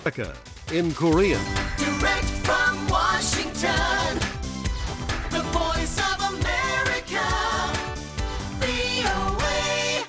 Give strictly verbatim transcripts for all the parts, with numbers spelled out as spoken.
America in Korean. Direct from Washington, the voice of America, 브이오에이.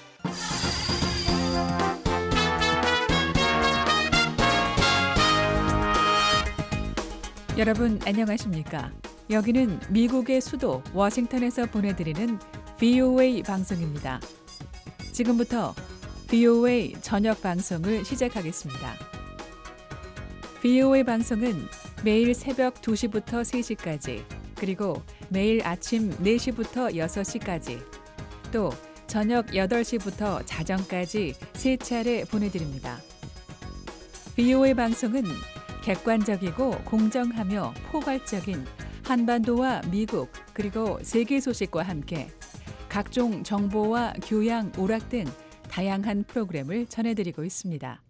여러분 안녕하십니까? 여기는 미국의 수도 워싱턴에서 보내드리는 브이오에이 방송입니다. 지금부터 브이오에이 저녁 방송을 시작하겠습니다. 브이오에이 방송은 매일 새벽 두 시부터 세 시까지, 그리고 매일 아침 네 시부터 여섯 시까지, 또 저녁 여덟 시부터 자정까지 세 차례 보내드립니다. 브이오에이 방송은 객관적이고 공정하며 포괄적인 한반도와 미국 그리고 세계 소식과 함께 각종 정보와 교양, 오락 등 다양한 프로그램을 전해드리고 있습니다.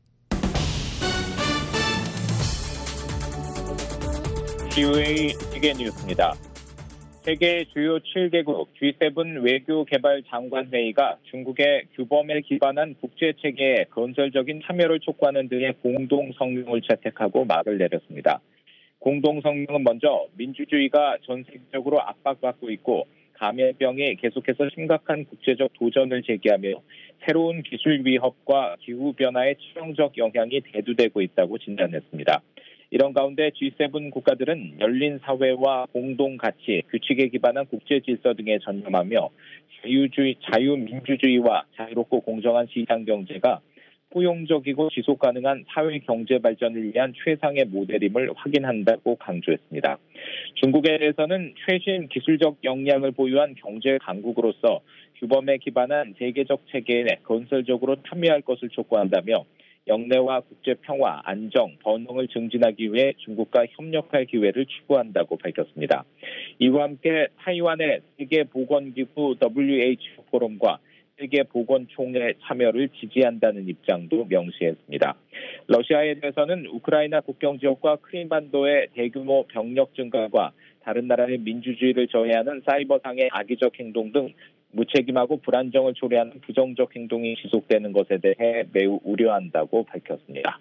브이오에이 세계 뉴스입니다. 세계 주요 칠 개국 지 세븐 외교개발장관회의가 중국의 규범에 기반한 국제체계에 건설적인 참여를 촉구하는 등의 공동성명을 채택하고 막을 내렸습니다. 공동성명은 먼저 민주주의가 전 세계적으로 압박받고 있고 감염병이 계속해서 심각한 국제적 도전을 제기하며 새로운 기술 위협과 기후변화의 치명적 영향이 대두되고 있다고 진단했습니다. 이런 가운데 지 세븐 국가들은 열린 사회와 공동 가치, 규칙에 기반한 국제 질서 등에 전념하며 자유주의, 자유민주주의와 자유롭고 공정한 시장 경제가 포용적이고 지속 가능한 사회 경제 발전을 위한 최상의 모델임을 확인한다고 강조했습니다. 중국에 대해서는 최신 기술적 역량을 보유한 경제 강국으로서 규범에 기반한 세계적 체계에 건설적으로 참여할 것을 촉구한다며 영내와 국제 평화, 안정, 번영을 증진하기 위해 중국과 협력할 기회를 추구한다고 밝혔습니다. 이와 함께 타이완의 세계보건기구 더블유에이치오 포럼과 세계보건총회 참여를 지지한다는 입장도 명시했습니다. 러시아에 대해서는 우크라이나 국경 지역과 크림반도의 대규모 병력 증가와 다른 나라의 민주주의를 저해하는 사이버상의 악의적 행동 등 무책임하고 불안정을 초래하는 부정적 행동이 지속되는 것에 대해 매우 우려한다고 밝혔습니다.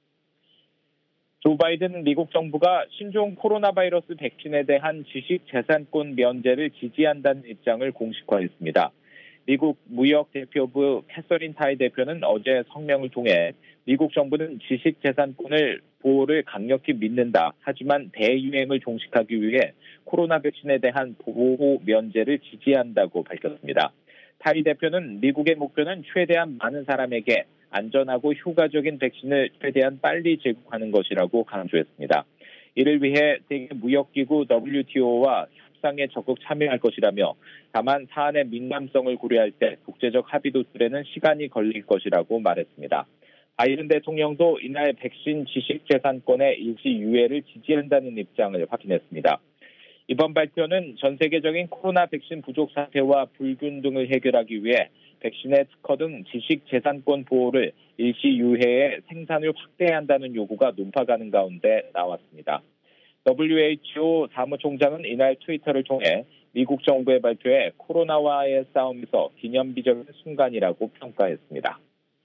조 바이든 미국 정부가 신종 코로나 바이러스 백신에 대한 지식재산권 면제를 지지한다는 입장을 공식화했습니다. 미국 무역대표부 캐서린 타이 대표는 어제 성명을 통해 미국 정부는 지식재산권을 보호를 강력히 믿는다. 하지만 대유행을 종식하기 위해 코로나 백신에 대한 보호 면제를 지지한다고 밝혔습니다. 타이 대표는 미국의 목표는 최대한 많은 사람에게 안전하고 효과적인 백신을 최대한 빨리 제공하는 것이라고 강조했습니다. 이를 위해 세계무역기구 더블유티오와 협상에 적극 참여할 것이라며 다만 사안의 민감성을 고려할 때 국제적 합의 도출에는 시간이 걸릴 것이라고 말했습니다. 바이든 대통령도 이날 백신 지식재산권의 일시 유예를 지지한다는 입장을 확인했습니다. 이번 발표는 전 세계적인 코로나 백신 부족 사태와 불균등을 해결하기 위해 백신의 특허 등 지식재산권 보호를 일시 유예해 생산을 확대한다는 요구가 높아가는 가운데 나왔습니다. 더블유에이치오 사무총장은 이날 트위터를 통해 미국 정부의 발표에 코로나와의 싸움에서 기념비적인 순간이라고 평가했습니다.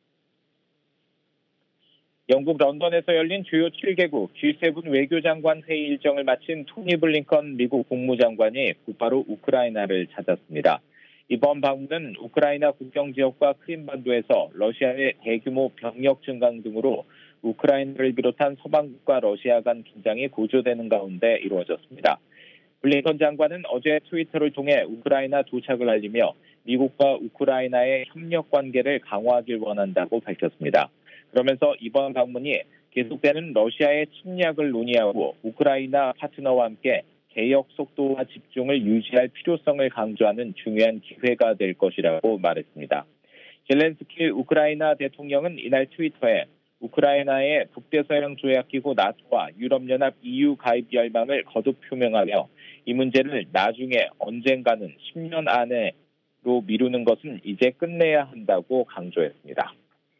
영국 런던에서 열린 주요 칠 개국 지 세븐 외교장관 회의 일정을 마친 토니 블링컨 미국 국무장관이 곧바로 우크라이나를 찾았습니다. 이번 방문은 우크라이나 국경 지역과 크림반도에서 러시아의 대규모 병력 증강 등으로 우크라이나를 비롯한 서방국과 러시아 간 긴장이 고조되는 가운데 이루어졌습니다. 블링컨 장관은 어제 트위터를 통해 우크라이나 도착을 알리며 미국과 우크라이나의 협력 관계를 강화하길 원한다고 밝혔습니다. 그러면서 이번 방문이 계속되는 러시아의 침략을 논의하고 우크라이나 파트너와 함께 개혁 속도와 집중을 유지할 필요성을 강조하는 중요한 기회가 될 것이라고 말했습니다. 젤렌스키 우크라이나 대통령은 이날 트위터에 우크라이나의 북대서양 조약기구 나토와 유럽연합 이유 가입 열망을 거듭 표명하며 이 문제를 나중에 언젠가는 십 년 안에로 미루는 것은 이제 끝내야 한다고 강조했습니다.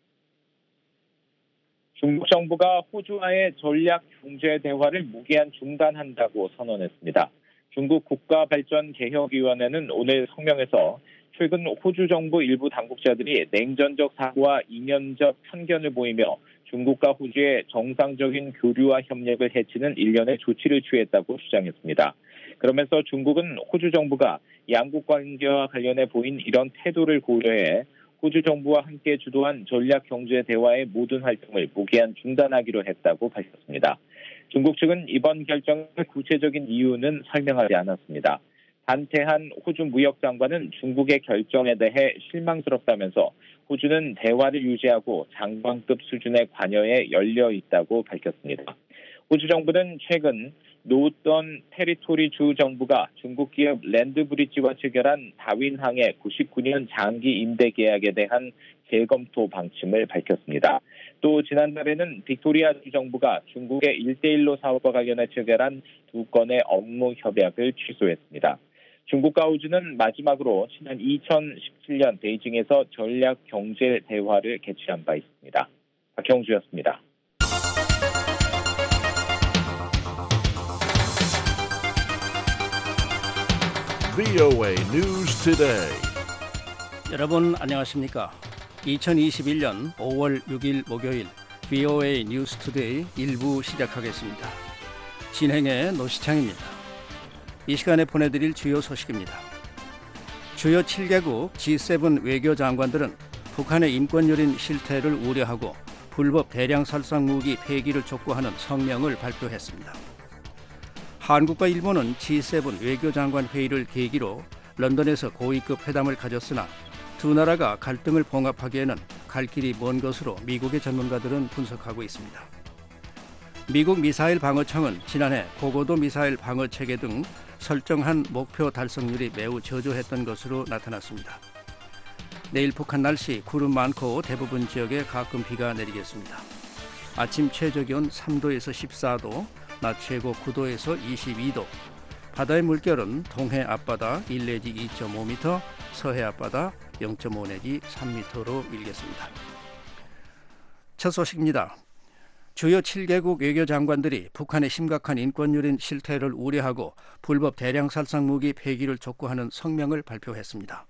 중국 정부가 호주와의 전략 경제 대화를 무기한 중단한다고 선언했습니다. 중국 국가발전개혁위원회는 오늘 성명에서 최근 호주 정부 일부 당국자들이 냉전적 사고와 이면적 편견을 보이며 중국과 호주의 정상적인 교류와 협력을 해치는 일련의 조치를 취했다고 주장했습니다. 그러면서 중국은 호주 정부가 양국 관계와 관련해 보인 이런 태도를 고려해 호주 정부와 함께 주도한 전략 경제 대화의 모든 활동을 무기한 중단하기로 했다고 밝혔습니다. 중국 측은 이번 결정의 구체적인 이유는 설명하지 않았습니다. 단태한 호주 무역장관은 중국의 결정에 대해 실망스럽다면서 호주는 대화를 유지하고 장관급 수준의 관여에 열려 있다고 밝혔습니다. 호주 정부는 최근 노던 테리토리 주 정부가 중국 기업 랜드브리지와 체결한 다윈항의 구십구 년 장기 임대 계약에 대한 재검토 방침을 밝혔습니다. 또 지난달에는 빅토리아 주 정부가 중국의 일대일로 사업과 관련해 체결한 두 건의 업무 협약을 취소했습니다. 중국과 호주는 마지막으로 지난 이천십칠 년 베이징에서 전략 경제 대화를 개최한 바 있습니다. 박형주였습니다. 브이오에이 News Today. 여러분 안녕하십니까? 이천이십일 년 오월 육일 목요일 브이오에이 뉴스 투데이 일 부 시작하겠습니다. 진행의 노시창입니다. 이 시간에 보내드릴 주요 소식입니다. 주요 칠 개국 지 세븐 외교장관들은 북한의 인권유린 실태를 우려하고 불법 대량 살상 무기 폐기를 촉구하는 성명을 발표했습니다. 한국과 일본은 지 세븐 외교장관 회의를 계기로 런던에서 고위급 회담을 가졌으나 두 나라가 갈등을 봉합하기에는 갈 길이 먼 것으로 미국의 전문가들은 분석하고 있습니다. 미국 미사일 방어청은 지난해 고고도 미사일 방어 체계 등 설정한 목표 달성률이 매우 저조했던 것으로 나타났습니다. 내일 북한 날씨 구름 많고 대부분 지역에 가끔 비가 내리겠습니다. 아침 최저기온 삼 도에서 십사 도, 낮 최고 구 도에서 이십이 도, 바다의 물결은 동해 앞바다 일 내지 이 점 오 미터, 서해 앞바다 영 점 오 내지 삼 미터로 일겠습니다. 첫 소식입니다. 주요 칠 개국 외교장관들이 북한의 심각한 인권유린 실태를 우려하고 불법 대량 살상 무기 폐기를 촉구하는 성명을 발표했습니다.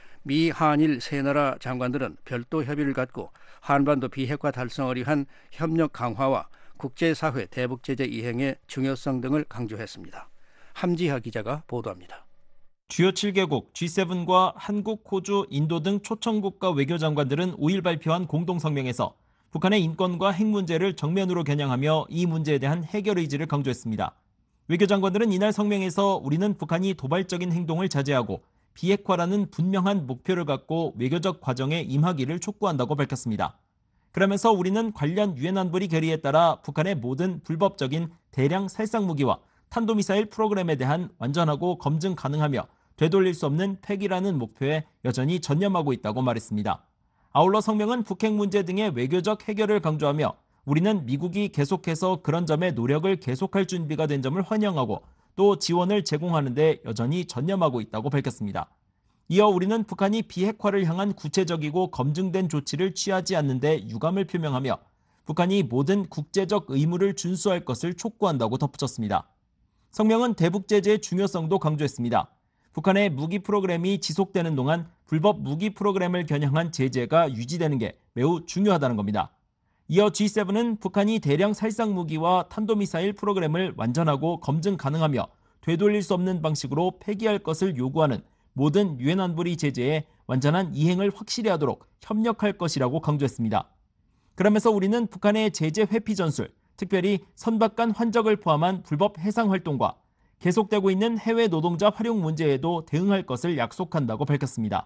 미, 한일 세 나라 장관들은 별도 협의를 갖고 한반도 비핵화 달성을 위한 협력 강화와 국제사회 대북제재 이행의 중요성 등을 강조했습니다. 함지하 기자가 보도합니다. 주요 칠 개국 지 세븐과 한국, 호주, 인도 등 초청국가 외교장관들은 오일 발표한 공동성명에서 북한의 인권과 핵 문제를 정면으로 겨냥하며 이 문제에 대한 해결 의지를 강조했습니다. 외교장관들은 이날 성명에서 우리는 북한이 도발적인 행동을 자제하고 비핵화라는 분명한 목표를 갖고 외교적 과정에 임하기를 촉구한다고 밝혔습니다. 그러면서 우리는 관련 유엔 안보리 결의에 따라 북한의 모든 불법적인 대량 살상 무기와 탄도미사일 프로그램에 대한 완전하고 검증 가능하며 되돌릴 수 없는 폐기라는 목표에 여전히 전념하고 있다고 말했습니다. 아울러 성명은 북핵 문제 등의 외교적 해결을 강조하며 우리는 미국이 계속해서 그런 점에 노력을 계속할 준비가 된 점을 환영하고 또 지원을 제공하는 데 여전히 전념하고 있다고 밝혔습니다. 이어 우리는 북한이 비핵화를 향한 구체적이고 검증된 조치를 취하지 않는 데 유감을 표명하며 북한이 모든 국제적 의무를 준수할 것을 촉구한다고 덧붙였습니다. 성명은 대북 제재의 중요성도 강조했습니다. 북한의 무기 프로그램이 지속되는 동안 불법 무기 프로그램을 겨냥한 제재가 유지되는 게 매우 중요하다는 겁니다. 이어 지 세븐은 북한이 대량 살상 무기와 탄도미사일 프로그램을 완전하고 검증 가능하며 되돌릴 수 없는 방식으로 폐기할 것을 요구하는 모든 유엔 안보리 제재의 완전한 이행을 확실히 하도록 협력할 것이라고 강조했습니다. 그러면서 우리는 북한의 제재 회피 전술, 특별히 선박간 환적을 포함한 불법 해상 활동과 계속되고 있는 해외 노동자 활용 문제에도 대응할 것을 약속한다고 밝혔습니다.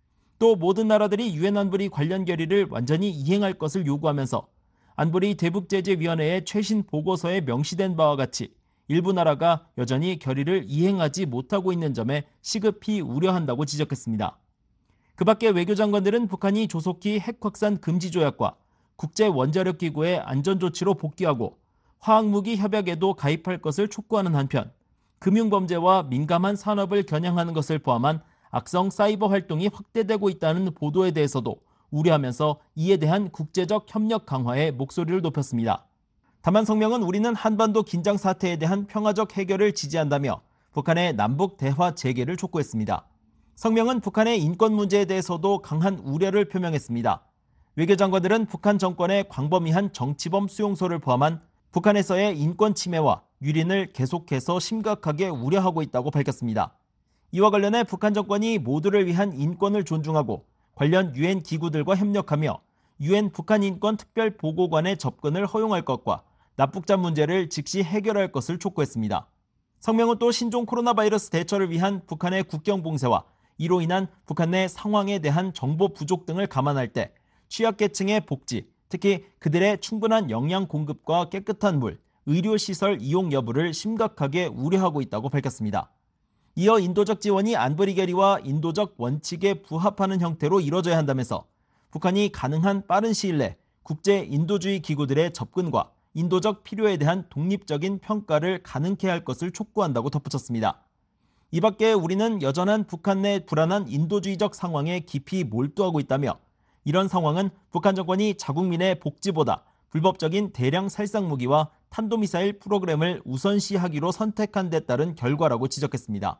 또 모든 나라들이 유엔 안보리 관련 결의를 완전히 이행할 것을 요구하면서 안보리 대북제재위원회의 최신 보고서에 명시된 바와 같이 일부 나라가 여전히 결의를 이행하지 못하고 있는 점에 시급히 우려한다고 지적했습니다. 그 밖에 외교장관들은 북한이 조속히 핵 확산 금지 조약과 국제원자력기구의 안전조치로 복귀하고 화학무기 협약에도 가입할 것을 촉구하는 한편 금융범죄와 민감한 산업을 겨냥하는 것을 포함한 악성 사이버 활동이 확대되고 있다는 보도에 대해서도 우려하면서 이에 대한 국제적 협력 강화에 목소리를 높였습니다. 다만 성명은 우리는 한반도 긴장 사태에 대한 평화적 해결을 지지한다며 북한의 남북 대화 재개를 촉구했습니다. 성명은 북한의 인권 문제에 대해서도 강한 우려를 표명했습니다. 외교장관들은 북한 정권의 광범위한 정치범 수용소를 포함한 북한에서의 인권 침해와 유린을 계속해서 심각하게 우려하고 있다고 밝혔습니다. 이와 관련해 북한 정권이 모두를 위한 인권을 존중하고 관련 유엔 기구들과 협력하며 유엔 북한 인권 특별보고관의 접근을 허용할 것과 납북자 문제를 즉시 해결할 것을 촉구했습니다. 성명은 또 신종 코로나 바이러스 대처를 위한 북한의 국경 봉쇄와 이로 인한 북한 내 상황에 대한 정보 부족 등을 감안할 때 취약계층의 복지, 특히 그들의 충분한 영양 공급과 깨끗한 물, 의료시설 이용 여부를 심각하게 우려하고 있다고 밝혔습니다. 이어 인도적 지원이 안보리 결의와 인도적 원칙에 부합하는 형태로 이뤄져야 한다면서 북한이 가능한 빠른 시일 내 국제 인도주의 기구들의 접근과 인도적 필요에 대한 독립적인 평가를 가능케 할 것을 촉구한다고 덧붙였습니다. 이 밖에 우리는 여전한 북한 내 불안한 인도주의적 상황에 깊이 몰두하고 있다며 이런 상황은 북한 정권이 자국민의 복지보다 불법적인 대량 살상 무기와 탄도미사일 프로그램을 우선시하기로 선택한 데 따른 결과라고 지적했습니다.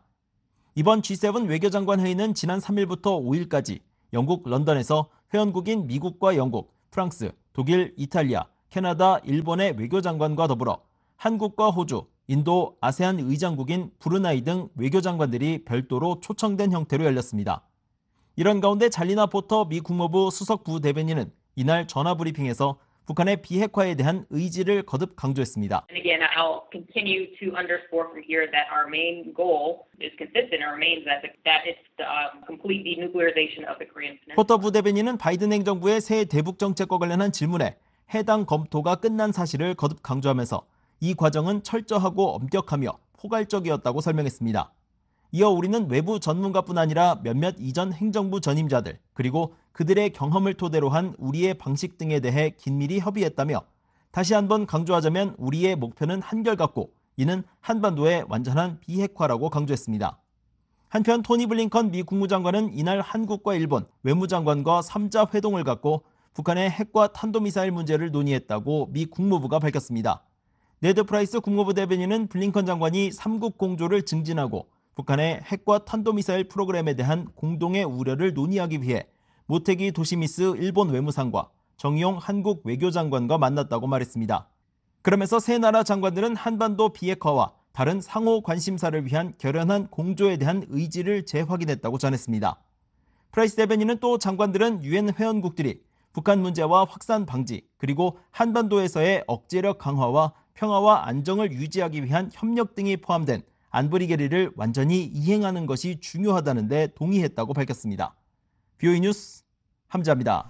이번 지 세븐 외교장관 회의는 지난 삼 일부터 오 일까지 영국 런던에서 회원국인 미국과 영국, 프랑스, 독일, 이탈리아, 캐나다, 일본의 외교장관과 더불어 한국과 호주, 인도, 아세안 의장국인 브루나이 등 외교장관들이 별도로 초청된 형태로 열렸습니다. 이런 가운데 잘리나 포터 미 국무부 수석 부대변인은 이날 전화브리핑에서 북한의 비핵화에 대한 의지를 거듭 강조했습니다. And again, I'll continue to underscore from here that our main goal is consistent and remains that, that it's the um, complete denuclearization of the Korean Peninsula. 포터 부대변인은 바이든 행정부의 새 대북 정책과 관련한 질문에 해당 검토가 끝난 사실을 거듭 강조하면서 이 과정은 철저하고 엄격하며 포괄적이었다고 설명했습니다. 이어 우리는 외부 전문가뿐 아니라 몇몇 이전 행정부 전임자들 그리고 그들의 경험을 토대로 한 우리의 방식 등에 대해 긴밀히 협의했다며 다시 한번 강조하자면 우리의 목표는 한결같고 이는 한반도의 완전한 비핵화라고 강조했습니다. 한편 토니 블링컨 미 국무장관은 이날 한국과 일본 외무장관과 삼자 회동을 갖고 북한의 핵과 탄도미사일 문제를 논의했다고 미 국무부가 밝혔습니다. 네드 프라이스 국무부 대변인은 블링컨 장관이 삼국 공조를 증진하고 북한의 핵과 탄도미사일 프로그램에 대한 공동의 우려를 논의하기 위해 모테기 도시미스 일본 외무상과 정의용 한국 외교장관과 만났다고 말했습니다. 그러면서 세 나라 장관들은 한반도 비핵화와 다른 상호 관심사를 위한 결연한 공조에 대한 의지를 재확인했다고 전했습니다. 프라이스 대변인은 또 장관들은 유엔 회원국들이 북한 문제와 확산 방지 그리고 한반도에서의 억제력 강화와 평화와 안정을 유지하기 위한 협력 등이 포함된 안보리 결의를 완전히 이행하는 것이 중요하다는 데 동의했다고 밝혔습니다. 비오이 뉴스 함자입니다.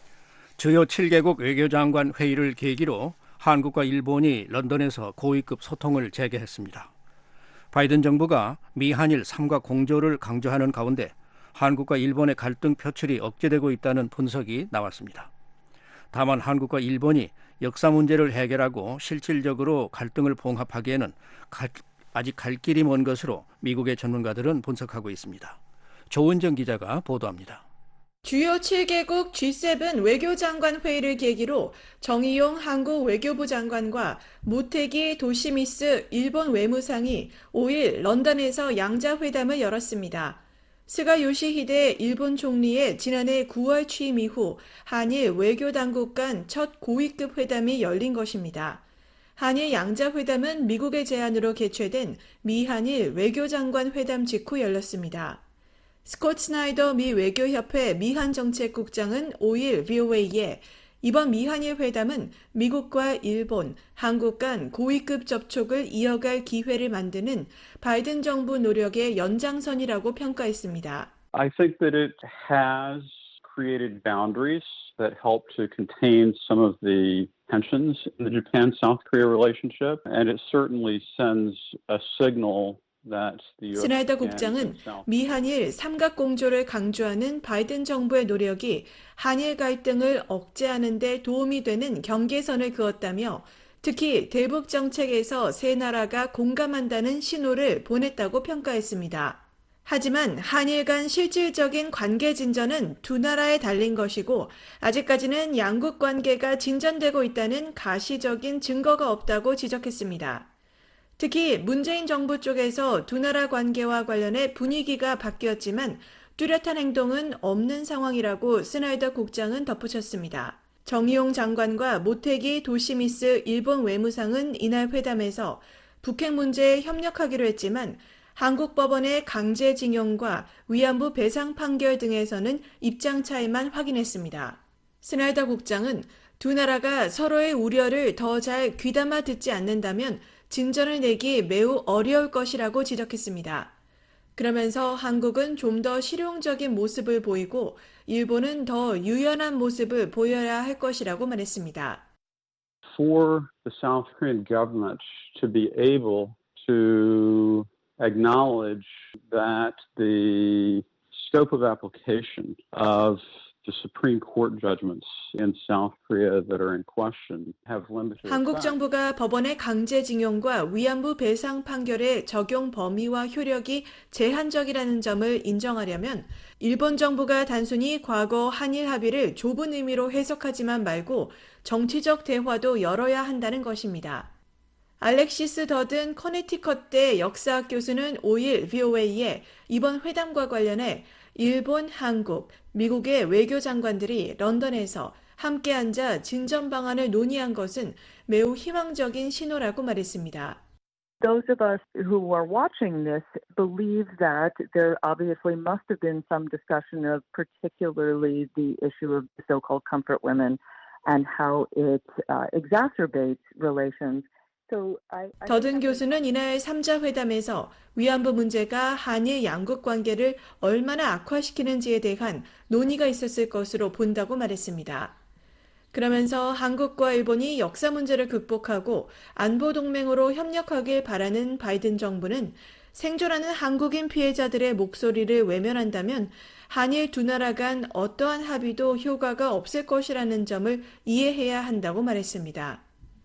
주요 칠 개국 외교장관 회의를 계기로 한국과 일본이 런던에서 고위급 소통을 재개했습니다. 바이든 정부가 미한일 삼각 공조를 강조하는 가운데 한국과 일본의 갈등 표출이 억제되고 있다는 분석이 나왔습니다. 다만 한국과 일본이 역사 문제를 해결하고 실질적으로 갈등을 봉합하기에는 가, 아직 갈 길이 먼 것으로 미국의 전문가들은 분석하고 있습니다. 조은정 기자가 보도합니다. 주요 칠 개국 지 세븐 외교장관 회의를 계기로 정의용 한국 외교부 장관과 모테기 도시미스 일본 외무상이 오 일 런던에서 양자회담을 열었습니다. 스가 요시히데 일본 총리의 지난해 구월 취임 이후 한일 외교당국 간 첫 고위급 회담이 열린 것입니다. 한일 양자회담은 미국의 제안으로 개최된 미한일 외교장관 회담 직후 열렸습니다. 스콧 스나이더 미 외교협회 미한정책국장은 오 일 브이오에이에 이번 미한일 회담은 미국과 일본, 한국 간 고위급 접촉을 이어갈 기회를 만드는 바이든 정부 노력의 연장선이라고 평가했습니다. I think that it has created boundaries that help to contain some of the tensions in the Japan-South Korea relationship, and it certainly sends a signal 스나이더 국장은 미한일 삼각공조를 강조하는 바이든 정부의 노력이 한일 갈등을 억제하는 데 도움이 되는 경계선을 그었다며 특히 대북 정책에서 세 나라가 공감한다는 신호를 보냈다고 평가했습니다. 하지만 한일 간 실질적인 관계 진전은 두 나라에 달린 것이고 아직까지는 양국 관계가 진전되고 있다는 가시적인 증거가 없다고 지적했습니다. 특히 문재인 정부 쪽에서 두 나라 관계와 관련해 분위기가 바뀌었지만 뚜렷한 행동은 없는 상황이라고 스나이더 국장은 덧붙였습니다. 정의용 장관과 모테기 도시미스 일본 외무상은 이날 회담에서 북핵 문제에 협력하기로 했지만 한국 법원의 강제징용과 위안부 배상 판결 등에서는 입장 차이만 확인했습니다. 스나이더 국장은 두 나라가 서로의 우려를 더 잘 귀담아 듣지 않는다면 진전을 내기 매우 어려울 것이라고 지적했습니다. 그러면서 한국은 좀 더 실용적인 모습을 보이고 일본은 더 유연한 모습을 보여야 할 것이라고 말했습니다. For the South Korean government to be able to acknowledge that the scope of application of the Supreme Court judgments in South Korea that are in question have limited effect. 한국 정부가 법원의 강제징용과 위안부 배상 판결의 적용 범위와 효력이 제한적이라는 점을 인정하려면 일본 정부가 단순히 과거 한일 합의를 좁은 의미로 해석하지만 말고 정치적 대화도 열어야 한다는 것입니다. 알렉시스 더든 커네티컷대 역사학 교수는 오일 브이오에이에 이번 회담과 관련해 일본, 한국, 미국의 외교장관들이 런던에서 함께 앉아 진전 방안을 논의한 것은 매우 희망적인 신호라고 말했습니다. Those of us who are watching this believe that there obviously must have been some discussion of particularly the issue of the so-called comfort women and how it uh, exacerbates relations. 더든 교수는 이날 삼자 회담에서 위안부 문제가 한일 양국 관계를 얼마나 악화시키는지에 대한 논의가 있었을 것으로 본다고 말했습니다. 그러면서 한국과 일본이 역사 문제를 극복하고 안보 동맹으로 협력하길 바라는 바이든 정부는 생존하는 한국인 피해자들의 목소리를 외면한다면 한일 두 나라 간 어떠한 합의도 효과가 없을 것이라는 점을 이해해야 한다고 말했습니다.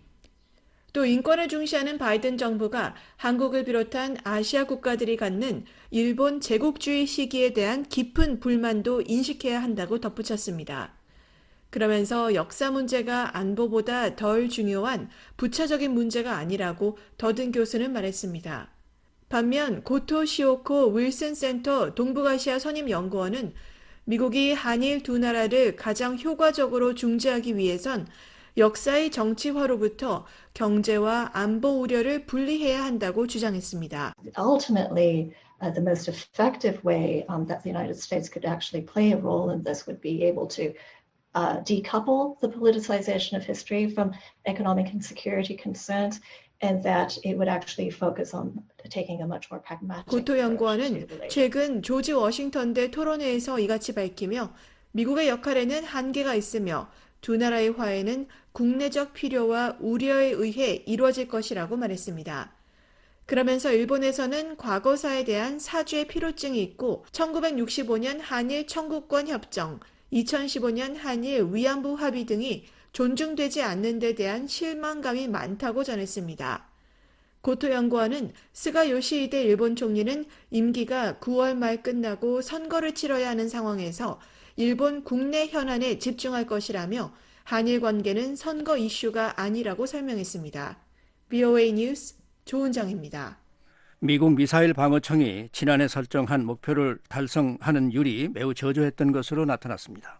또 인권을 중시하는 바이든 정부가 한국을 비롯한 아시아 국가들이 갖는 일본 제국주의 시기에 대한 깊은 불만도 인식해야 한다고 덧붙였습니다. 그러면서 역사 문제가 안보보다 덜 중요한 부차적인 문제가 아니라고 더든 교수는 말했습니다. 반면 고토 시오코 윌슨 센터 동북아시아 선임연구원은 미국이 한일 두 나라를 가장 효과적으로 중재하기 위해선 역사의 정치화로부터 경제와 안보 우려를 분리해야 한다고 주장했습니다. Ultimately, uh, the most effective way um, that the United States could actually play a role in this would be able to uh, decouple the politicization of history from economic and security concerns, and that it would actually focus on taking a much more pragmatic. 고토 연구원은 최근 조지 워싱턴대 토론회에서 이같이 밝히며 미국의 역할에는 한계가 있으며 두 나라의 화해는 국내적 필요와 우려에 의해 이루어질 것이라고 말했습니다. 그러면서 일본에서는 과거사에 대한 사죄의 필요증이 있고 천구백육십오 년 한일 청구권 협정, 이천십오 년 한일 위안부 합의 등이 존중되지 않는 데 대한 실망감이 많다고 전했습니다. 고토 연구원은 스가 요시히데 일본 총리는 임기가 구월 말 끝나고 선거를 치러야 하는 상황에서 일본 국내 현안에 집중할 것이라며 한일 관계는 선거 이슈가 아니라고 설명했습니다. 브이오에이 뉴스 조은정입니다. 미국 미사일 방어청이 지난해 설정한 목표를 달성하는 율이 매우 저조했던 것으로 나타났습니다.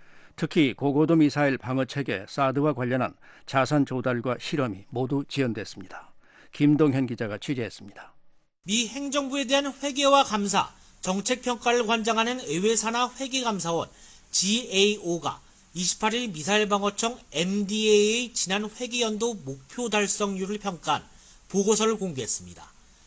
특히 고고도 미사일 방어체계 사드와 관련한 자산 조달과 실험이 모두 지연됐습니다. 김동현 기자가 취재했습니다. 미 행정부에 대한 회계와 감사, 정책평가를 관장하는 의회산하 회계감사원 지에이오가 이십팔 일 미사일 방어청 엠디에이의 지난 회계연도 목표 달성률을 평가한 보고서를 공개했습니다.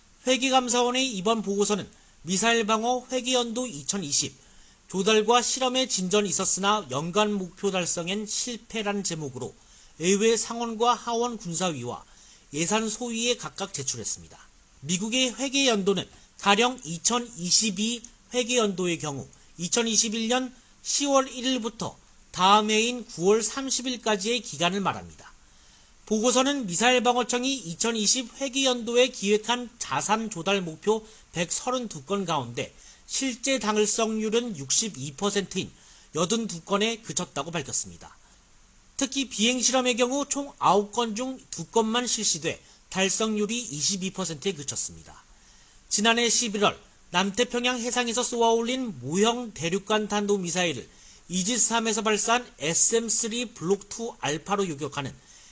회계감사원의 이번 보고서는 미사일 방어 회계연도 이천이십, 조달과 실험에 진전이 있었으나 연간 목표 달성엔 실패라는 제목으로 의회 상원과 하원 군사위와 예산 소위에 각각 제출했습니다. 미국의 회계연도는 가령 이천이십이 회계연도의 경우 이천이십일 년 시월 일일부터 다음 해인 구월 삼십일까지의 기간을 말합니다. 보고서는 미사일 방어청이 이천이십 회계연도에 기획한 자산 조달 목표 백삼십이 건 가운데 실제 달성률은 육십이 퍼센트인 팔십이 건에 그쳤다고 밝혔습니다. 특히 비행실험의 경우 총 아홉 건 중 두 건만 실시돼 달성률이 이십이 퍼센트에 그쳤습니다. 지난해 십일월 남태평양 해상에서 쏘아올린 모형 대륙간 탄도미사일을 이지스함에서 발사한 에스엠 쓰리 블록 투 알파로 요격하는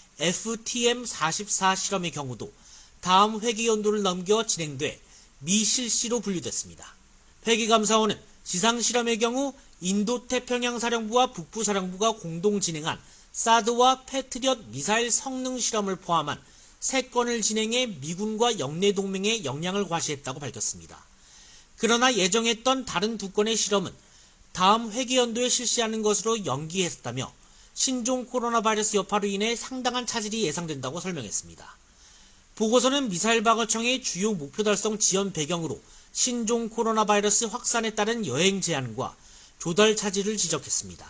에프티엠 사십사 실험의 경우도 다음 회기연도를 넘겨 진행돼 미실시로 분류됐습니다. 회기감사원은 지상실험의 경우 인도태평양사령부와 북부사령부가 공동 진행한 사드와 패트리엇 미사일 성능 실험을 포함한 세 건을 진행해 미군과 영내동맹에 영향을 과시했다고 밝혔습니다. 그러나 예정했던 다른 두 건의 실험은 다음 회기연도에 실시하는 것으로 연기했다며 신종 코로나 바이러스 여파로 인해 상당한 차질이 예상된다고 설명했습니다. 보고서는 미사일 방어청의 주요 목표 달성 지연 배경으로 신종 코로나 바이러스 확산에 따른 여행 제한과 조달 차질을 지적했습니다.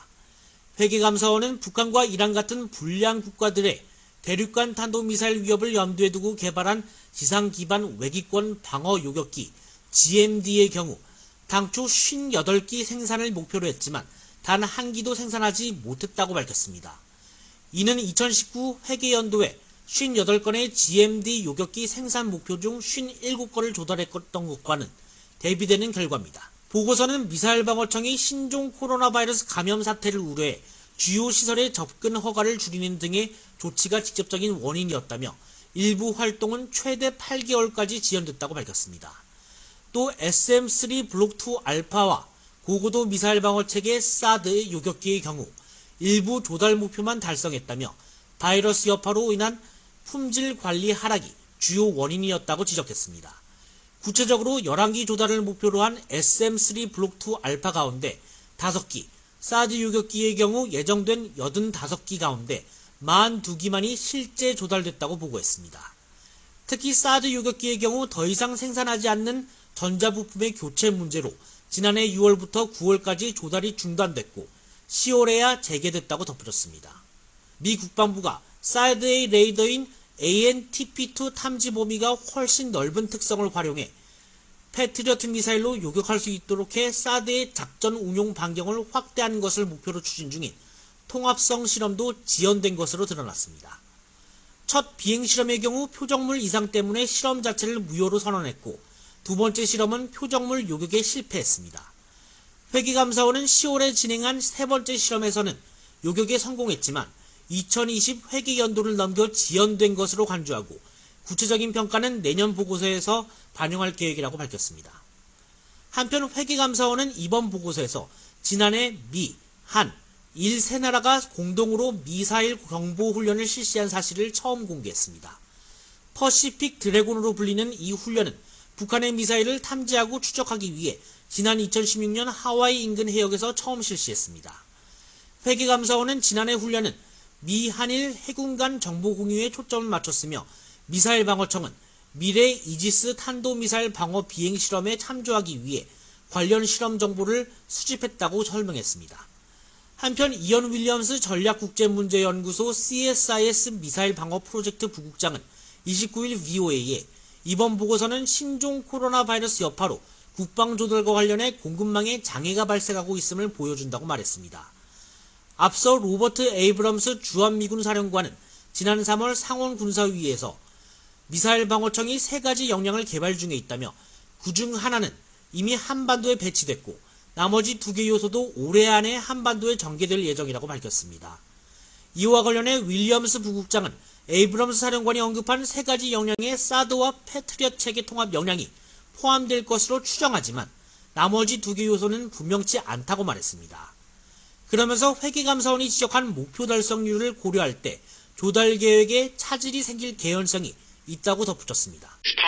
회계감사원은 북한과 이란 같은 불량 국가들의 대륙간 탄도미사일 위협을 염두에 두고 개발한 지상 기반 외기권 방어 요격기 지엠디의 경우 당초 오십팔 기 생산을 목표로 했지만 단 한 기도 생산하지 못했다고 밝혔습니다. 이는 이천십구 회계연도에 오십팔 건의 지엠디 요격기 생산 목표 중 오십칠 건을 조달했던 것과는 대비되는 결과입니다. 보고서는 미사일 방어청이 신종 코로나 바이러스 감염 사태를 우려해 주요 시설의 접근 허가를 줄이는 등의 조치가 직접적인 원인이었다며 일부 활동은 최대 팔 개월까지 지연됐다고 밝혔습니다. 또 에스엠 쓰리 블록 투 알파와 고고도 미사일 방어 체계 사드 요격기의 경우 일부 조달 목표만 달성했다며 바이러스 여파로 인한 품질 관리 하락이 주요 원인이었다고 지적했습니다. 구체적으로 열한 기 조달을 목표로 한 에스엠 쓰리 블록 투 알파 가운데 다섯 기, 사드 요격기의 경우 예정된 팔십오 기 가운데 사십이 기만이 실제 조달됐다고 보고했습니다. 특히 사드 요격기의 경우 더 이상 생산하지 않는 전자부품의 교체 문제로 지난해 유월부터 구월까지 조달이 중단됐고 시월에야 재개됐다고 덧붙였습니다. 미 국방부가 사드의 레이더인 에이엔티피 투 탐지 범위가 훨씬 넓은 특성을 활용해 패트리어트 미사일로 요격할 수 있도록 해 사드의 작전 운용 반경을 확대하는 것을 목표로 추진 중인 통합성 실험도 지연된 것으로 드러났습니다. 첫 비행 실험의 경우 표적물 이상 때문에 실험 자체를 무효로 선언했고 두 번째 실험은 표적물 요격에 실패했습니다. 회계감사원은 시월에 진행한 세 번째 실험에서는 요격에 성공했지만 이천이십 회계연도를 넘겨 지연된 것으로 간주하고 구체적인 평가는 내년 보고서에서 반영할 계획이라고 밝혔습니다. 한편 회계감사원은 이번 보고서에서 지난해 미, 한, 일 세 나라가 공동으로 미사일 경보훈련을 실시한 사실을 처음 공개했습니다. 퍼시픽 드래곤으로 불리는 이 훈련은 북한의 미사일을 탐지하고 추적하기 위해 지난 이천십육 년 하와이 인근 해역에서 처음 실시했습니다. 회계감사원은 지난해 훈련은 미, 한일 해군 간 정보 공유에 초점을 맞췄으며 미사일 방어청은 미래 이지스 탄도미사일 방어 비행 실험에 참조하기 위해 관련 실험 정보를 수집했다고 설명했습니다. 한편 이언 윌리엄스 전략국제문제연구소 씨에스아이에스 미사일 방어 프로젝트 부국장은 이십구 일 브이오에이에 이번 보고서는 신종 코로나 바이러스 여파로 국방조달과 관련해 공급망에 장애가 발생하고 있음을 보여준다고 말했습니다. 앞서 로버트 에이브럼스 주한미군 사령관은 지난 삼월 상원 군사위에서 미사일 방어청이 세 가지 역량을 개발 중에 있다며 그중 하나는 이미 한반도에 배치됐고 나머지 두 개 요소도 올해 안에 한반도에 전개될 예정이라고 밝혔습니다. 이와 관련해 윌리엄스 부국장은 에이브럼스 사령관이 언급한 세 가지 역량의 사드와 패트리엇 체계 통합 역량이 포함될 것으로 추정하지만 나머지 두 개 요소는 분명치 않다고 말했습니다. 그러면서 회계감사원이 지적한 목표 달성률을 고려할 때 조달 계획에 차질이 생길 개연성이 있다고 덧붙였습니다.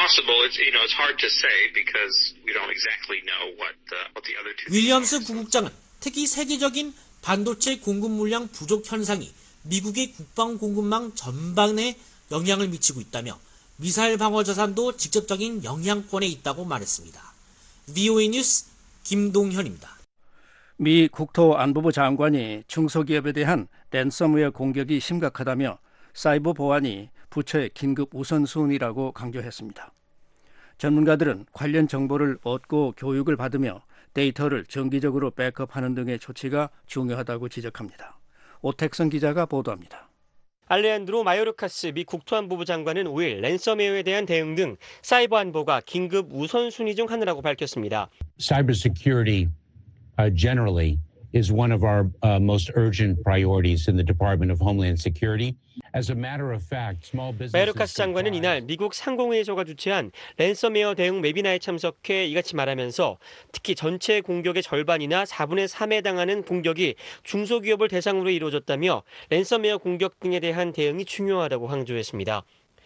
윌리엄스 부국장은 특히 세계적인 반도체 공급 물량 부족 현상이 미국의 국방 공급망 전반에 영향을 미치고 있다며 미사일 방어 자산도 직접적인 영향권에 있다고 말했습니다. 브이오에이 뉴스 김동현입니다. 미 국토안보부 장관이 중소기업에 대한 랜섬웨어 공격이 심각하다며 사이버 보안이 부처의 긴급 우선순위라고 강조했습니다. 전문가들은 관련 정보를 얻고 교육을 받으며 데이터를 정기적으로 백업하는 등의 조치가 중요하다고 지적합니다. 오택선 기자가 보도합니다. 알레한드로 마요르카스 미 국토안보부 장관은 오일 랜섬웨어에 대한 대응 등 사이버 안보가 긴급 우선순위 중 하나라고 밝혔습니다. Cybersecurity uh, generally is one of our uh, most urgent priorities in the Department of Homeland Security. As a matter of fact, small businesses. 마요르카스 장관은 이날 미국 상공회의소가 주최한 랜섬웨어 대응 웨비나에 참석해 이같이 말하면서 특히 전체 공격의 절반이나 사분의 삼에 해당하는 공격이 중소기업을 대상으로 이루어졌다며 랜섬웨어 공격 등에 대한 대응이 중요하다고 강조했습니다.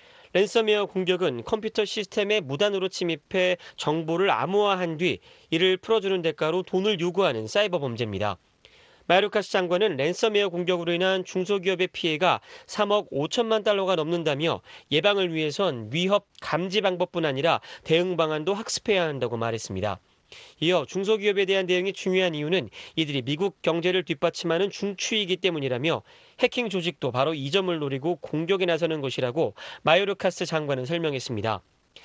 랜섬웨어 공격은 컴퓨터 시스템에 무단으로 침입해 정보를 암호화한 뒤 이를 풀어주는 대가로 돈을 요구하는 사이버 범죄입니다. 마요르카스 장관은 랜섬웨어 공격으로 인한 중소기업의 피해가 삼억 오천만 달러가 넘는다며 예방을 위해선 위협 감지 방법뿐 아니라 대응 방안도 학습해야 한다고 말했습니다. 이어 중소기업에 대한 대응이 중요한 이유는 이들이 미국 경제를 뒷받침하는 중추이기 때문이라며 해킹 조직도 바로 이 점을 노리고 공격에 나서는 것이라고 마요르카스 장관은 설명했습니다.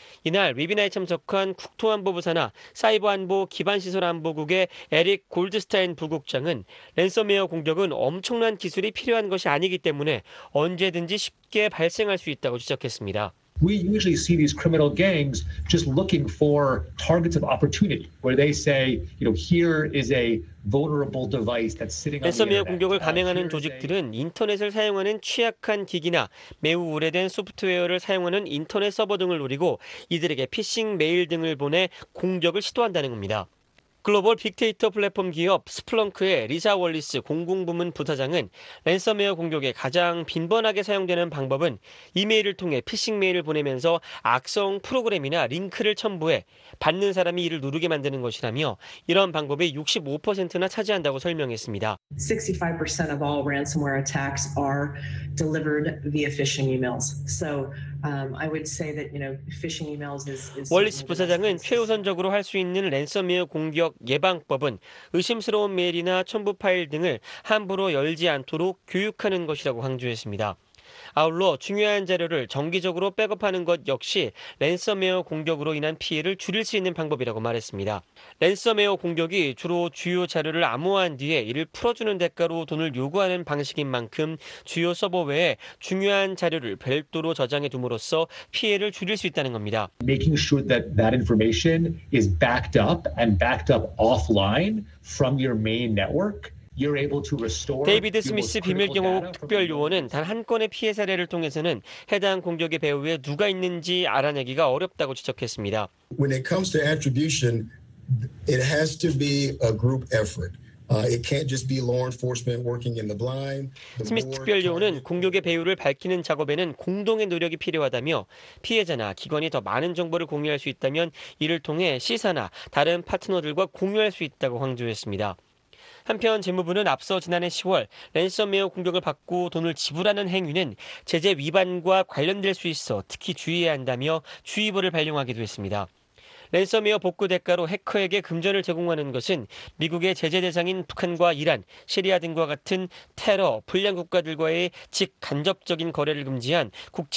이날 웨비나에 참석한 국토안보부 산하 사이버안보 기반시설안보국의 에릭 골드스타인 부국장은 랜섬웨어 공격은 엄청난 기술이 필요한 것이 아니기 때문에 언제든지 쉽게 발생할 수 있다고 지적했습니다. We usually see these criminal gangs just looking for targets of opportunity, where they say, you know, here is a vulnerable device that's sitting on the 랜섬웨어 internet. 공격을 감행하는 조직들은 인터넷을 사용하는 취약한 기기나 매우 오래된 소프트웨어를 사용하는 인터넷 서버 등을 노리고 이들에게 피싱 메일 등을 보내 공격을 시도한다는 겁니다. 글로벌 빅데이터 플랫폼 기업 스플렁크의 리사 월리스 공공부문 부사장은 랜섬웨어 공격에 가장 빈번하게 사용되는 방법은 이메일을 통해 피싱 메일을 보내면서 악성 프로그램이나 링크를 첨부해 받는 사람이 이를 누르게 만드는 것이라며 이런 방법이 육십오 퍼센트나 차지한다고 설명했습니다. sixty-five percent of all ransomware attacks are delivered via phishing emails. So um, I would say that, you know, phishing emails is, is 월리스 부사장은 최우선적으로 할 수 있는 랜섬웨어 공격 예방법은 의심스러운 메일이나 첨부 파일 등을 함부로 열지 않도록 교육하는 것이라고 강조했습니다. 아울러 중요한 자료를 정기적으로 백업하는 것 역시 랜섬웨어 공격으로 인한 피해를 줄일 수 있는 방법이라고 말했습니다. 랜섬웨어 공격이 주로 주요 자료를 암호화한 뒤에 이를 풀어주는 대가로 돈을 요구하는 방식인 만큼 주요 서버 외에 중요한 자료를 별도로 저장해 둠으로써 피해를 줄일 수 있다는 겁니다. Making sure that that information is backed up and backed up offline from your main network. 데이비드 스미스 비밀경호국 특별요원은 단 한 건의 피해 사례를 통해서는 해당 공격의 배후에 누가 있는지 알아내기가 어렵다고 지적했습니다. When it comes to attribution, it has to be a group effort. Uh, it can't just be law enforcement working in the blind. 스미스 특별요원은 공격의 배후를 밝히는 작업에는 공동의 노력이 필요하다며 피해자나 기관이 더 많은 정보를 공유할 수 있다면 이를 통해 시사나 다른 파트너들과 공유할 수 있다고 강조했습니다. 한편 재무부는 앞서 지난해 시월 랜섬웨어 공격을 받고 돈을 지불하는 행위는 제재 위반과 관련될 수 있어 특히 주의해야 한다며 주의보를 발령하기도 했습니다. 랜섬웨어 복구 대가로 해커에게 금전을 제공하는 것은 미국의 제재 대상인 북한과 이란, 시리아 등과 같은 테러, 불량 국가들과의 직간접적인 거래를 금지한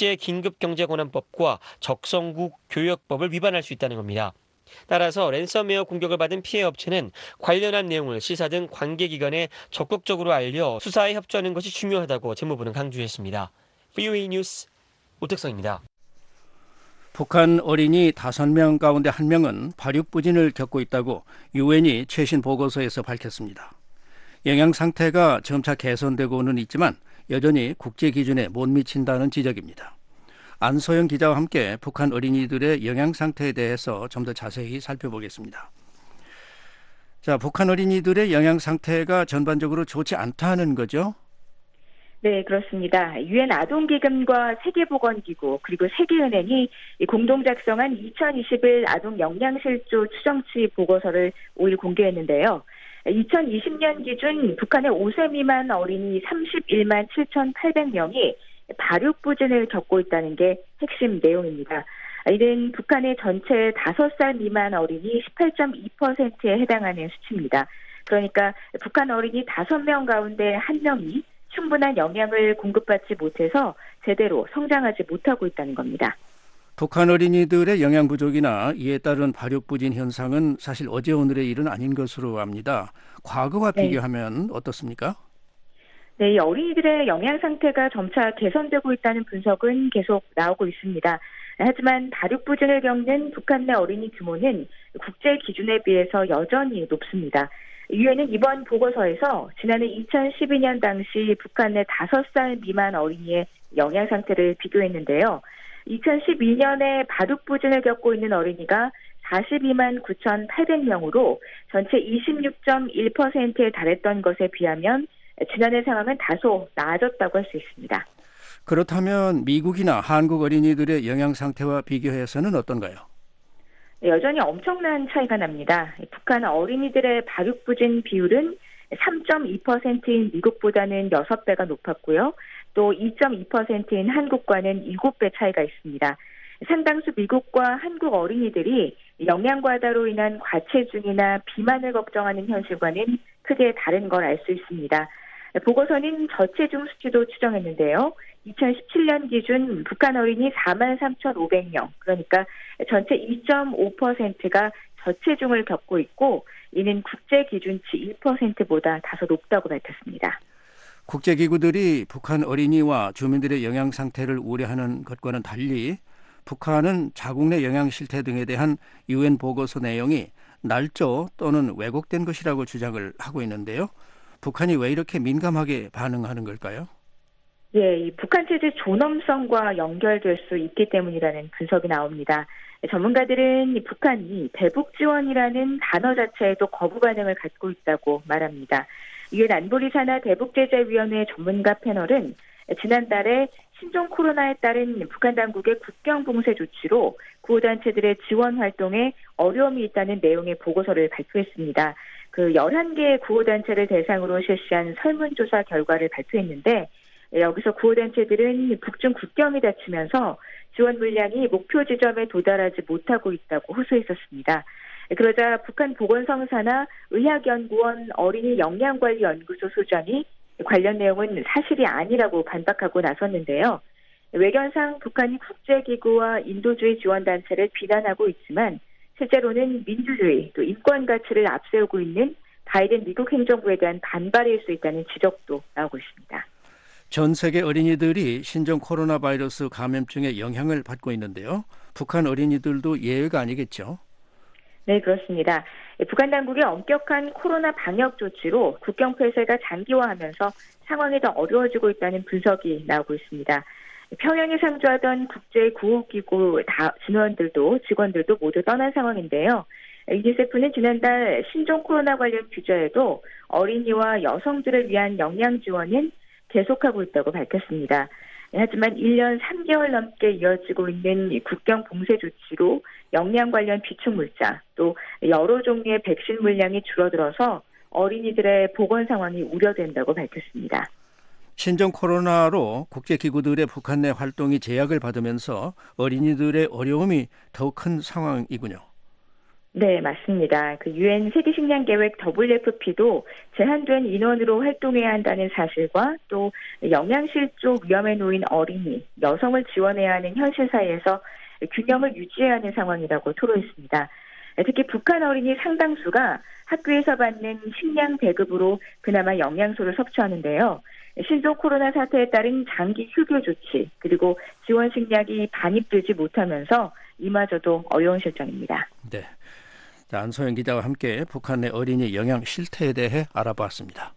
국제긴급경제권한법과 적성국 교역법을 위반할 수 있다는 겁니다. 따라서 랜섬웨어 공격을 받은 피해 업체는 관련한 내용을 시사 등 관계기관에 적극적으로 알려 수사에 협조하는 것이 중요하다고 재무부는 강조했습니다. 브이오에이 뉴스 오택성입니다. 북한 어린이 다섯 명 가운데 한 명은 발육부진을 겪고 있다고 유엔이 최신 보고서에서 밝혔습니다. 영양 상태가 점차 개선되고는 있지만 여전히 국제 기준에 못 미친다는 지적입니다. 안소영 기자와 함께 북한 어린이들의 영양 상태에 대해서 좀 더 자세히 살펴보겠습니다. 자, 북한 어린이들의 영양 상태가 전반적으로 좋지 않다는 거죠? 네, 그렇습니다. 유엔 아동기금과 세계보건기구 그리고 세계은행이 공동 작성한 이천이십일 아동 영양실조 추정치 보고서를 오일 공개했는데요. 이천이십 년 기준 북한의 오 세 미만 어린이 삼십일만 칠천팔백 명이 발육부진을 겪고 있다는 게 핵심 내용입니다. 이는 북한의 전체 다섯 살 미만 어린이 십팔 점 이 퍼센트에 해당하는 수치입니다. 그러니까 북한 어린이 다섯 명 가운데 한 명이 충분한 영양을 공급받지 못해서 제대로 성장하지 못하고 있다는 겁니다. 북한 어린이들의 영양 부족이나 이에 따른 발육부진 현상은 사실 어제 오늘의 일은 아닌 것으로 압니다. 과거와 네. 비교하면 어떻습니까? 네, 이 어린이들의 영양 상태가 점차 개선되고 있다는 분석은 계속 나오고 있습니다. 하지만 발육부진을 겪는 북한 내 어린이 규모는 국제 기준에 비해서 여전히 높습니다. 유엔은 이번 보고서에서 지난해 이천십이 년 당시 북한 내 다섯 살 미만 어린이의 영양 상태를 비교했는데요. 이천십이 년에 발육부진을 겪고 있는 어린이가 사십이만 구천팔백 명으로 전체 이십육 점 일 퍼센트에 달했던 것에 비하면 지난해 상황은 다소 나아졌다고 할 수 있습니다. 그렇다면 미국이나 한국 어린이들의 영양 상태와 비교해서는 어떤가요? 여전히 엄청난 차이가 납니다. 북한 어린이들의 발육부진 비율은 삼 점 이 퍼센트인 미국보다는 여섯 배가 높았고요. 또 이 점 이 퍼센트인 한국과는 일곱 배 차이가 있습니다. 상당수 미국과 한국 어린이들이 영양과다로 인한 과체중이나 비만을 걱정하는 현실과는 크게 다른 걸 알 수 있습니다. 보고서는 저체중 수치도 추정했는데요. 이천십칠 년 기준 북한 어린이 사만 삼천오백 명, 그러니까 전체 이 점 오 퍼센트가 저체중을 겪고 있고 이는 국제 기준치 일 퍼센트보다 다소 높다고 밝혔습니다. 국제기구들이 북한 어린이와 주민들의 영양 상태를 우려하는 것과는 달리 북한은 자국 내 영양 실태 등에 대한 유엔 보고서 내용이 날조 또는 왜곡된 것이라고 주장을 하고 있는데요. 북한이 왜 이렇게 민감하게 반응하는 걸까요? 예, 이 북한 체제 존엄성과 연결될 수 있기 때문이라는 분석이 나옵니다. 전문가들은 이 북한이 대북 지원이라는 단어 자체에도 거부 반응을 갖고 있다고 말합니다. 유엔 안보리 산하 대북제재위원회 전문가 패널은 지난달에 신종 코로나에 따른 북한 당국의 국경 봉쇄 조치로 구호단체들의 지원 활동에 어려움이 있다는 내용의 보고서를 발표했습니다. 그 열한 개의 구호단체를 대상으로 실시한 설문조사 결과를 발표했는데 여기서 구호단체들은 북중 국경이 닫히면서 지원 물량이 목표 지점에 도달하지 못하고 있다고 호소했었습니다. 그러자 북한 보건성사나 의학연구원 어린이 영양관리연구소 소장이 관련 내용은 사실이 아니라고 반박하고 나섰는데요. 외견상 북한이 국제기구와 인도주의 지원단체를 비난하고 있지만 실제로는 민주주의 또 인권 가치를 앞세우고 있는 바이든 미국 행정부에 대한 반발일 수 있다는 지적도 나오고 있습니다. 전 세계 어린이들이 신종 코로나 바이러스 감염증의 영향을 받고 있는데요. 북한 어린이들도 예외가 아니겠죠? 네, 그렇습니다. 북한 당국의 엄격한 코로나 방역 조치로 국경 폐쇄가 장기화하면서 상황이 더 어려워지고 있다는 분석이 나오고 있습니다. 평양에 상주하던 국제구호기구 진원들도 직원들도 모두 떠난 상황인데요. 유니세프는 지난달 신종 코로나 관련 규제에도 어린이와 여성들을 위한 영양 지원은 계속하고 있다고 밝혔습니다. 하지만 일 년 삼 개월 넘게 이어지고 있는 국경 봉쇄 조치로 영양 관련 비축물자 또 여러 종류의 백신 물량이 줄어들어서 어린이들의 보건 상황이 우려된다고 밝혔습니다. 신종 코로나로 국제기구들의 북한 내 활동이 제약을 받으면서 어린이들의 어려움이 더 큰 상황이군요. 네, 맞습니다. 그 유엔 세계식량계획 더블유에프피도 제한된 인원으로 활동해야 한다는 사실과 또 영양실조 위험에 놓인 어린이, 여성을 지원해야 하는 현실 사이에서 균형을 유지해야 하는 상황이라고 토로했습니다. 특히 북한 어린이 상당수가 학교에서 받는 식량 배급으로 그나마 영양소를 섭취하는데요. 신종 코로나 사태에 따른 장기 휴교 조치 그리고 지원 식량이 반입되지 못하면서 이마저도 어려운 실정입니다. 네, 자, 안소영 기자와 함께 북한 내 어린이 영양 실태에 대해 알아봤습니다.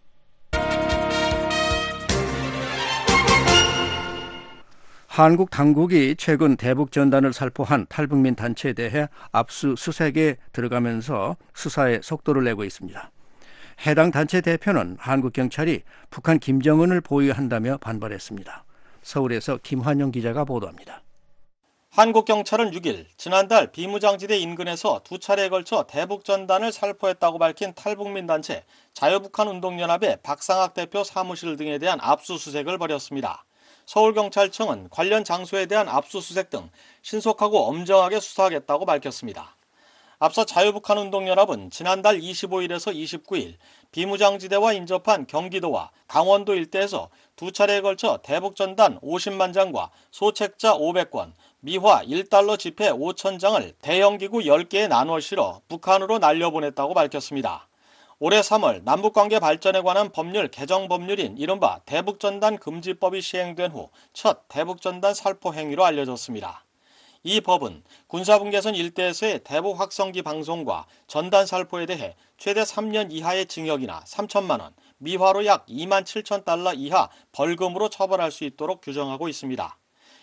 한국 당국이 최근 대북 전단을 살포한 탈북민 단체에 대해 압수수색에 들어가면서 수사에 속도를 내고 있습니다. 해당 단체 대표는 한국 경찰이 북한 김정은을 보유한다며 반발했습니다. 서울에서 김환영 기자가 보도합니다. 한국 경찰은 육 일 지난달 비무장지대 인근에서 두 차례에 걸쳐 대북 전단을 살포했다고 밝힌 탈북민 단체 자유북한운동연합의 박상학 대표 사무실 등에 대한 압수수색을 벌였습니다. 서울경찰청은 관련 장소에 대한 압수수색 등 신속하고 엄정하게 수사하겠다고 밝혔습니다. 앞서 자유북한운동연합은 지난달 이십오 일에서 이십구 일 비무장지대와 인접한 경기도와 강원도 일대에서 두 차례에 걸쳐 대북전단 오십만 장과 소책자 오백 권, 미화 일 달러 지폐 오천 장을 대형기구 열 개에 나눠 실어 북한으로 날려보냈다고 밝혔습니다. 올해 삼월 남북관계 발전에 관한 법률 개정 법률인 이른바 대북전단 금지법이 시행된 후 첫 대북전단 살포 행위로 알려졌습니다. 이 법은 군사분계선 일대에서의 대북 확성기 방송과 전단 살포에 대해 최대 삼 년 이하의 징역이나 삼천만 원, 미화로 약 이만 칠천 달러 이하 벌금으로 처벌할 수 있도록 규정하고 있습니다.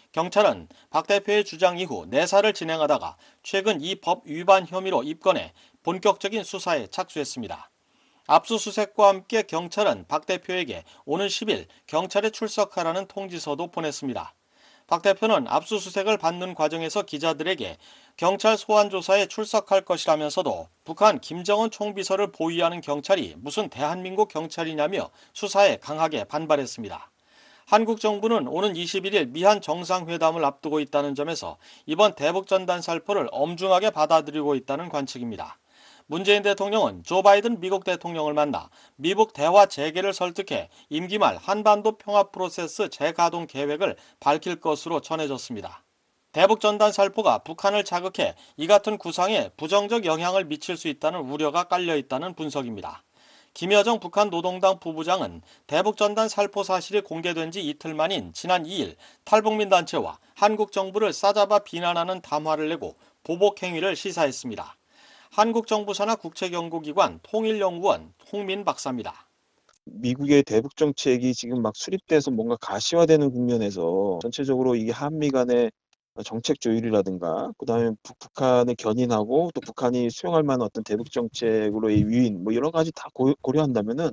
경찰은 박 대표의 주장 이후 내사를 진행하다가 최근 이 법 위반 혐의로 입건해 본격적인 수사에 착수했습니다. 압수수색과 함께 경찰은 박 대표에게 오는 십 일 경찰에 출석하라는 통지서도 보냈습니다. 박 대표는 압수수색을 받는 과정에서 기자들에게 경찰 소환조사에 출석할 것이라면서도 북한 김정은 총비서를 보위하는 경찰이 무슨 대한민국 경찰이냐며 수사에 강하게 반발했습니다. 한국 정부는 오는 이십일 일 미한 정상회담을 앞두고 있다는 점에서 이번 대북전단 살포를 엄중하게 받아들이고 있다는 관측입니다. 문재인 대통령은 조 바이든 미국 대통령을 만나 미북 대화 재개를 설득해 임기 말 한반도 평화 프로세스 재가동 계획을 밝힐 것으로 전해졌습니다. 대북전단 살포가 북한을 자극해 이 같은 구상에 부정적 영향을 미칠 수 있다는 우려가 깔려 있다는 분석입니다. 김여정 북한 노동당 부부장은 대북전단 살포 사실이 공개된 지 이틀 만인 지난 이 일 탈북민 단체와 한국 정부를 싸잡아 비난하는 담화를 내고 보복 행위를 시사했습니다. 한국 정부 산하 국책연구기관 통일연구원 홍민 박사입니다. 미국의 대북 정책이 지금 막 수립돼서 뭔가 가시화되는 국면에서 전체적으로 이게 한미 간의 정책 조율이라든가 그다음에 북한을 견인하고 또 북한이 수용할 만한 어떤 대북 정책으로의 유인 뭐 여러 가지 다 고, 고려한다면은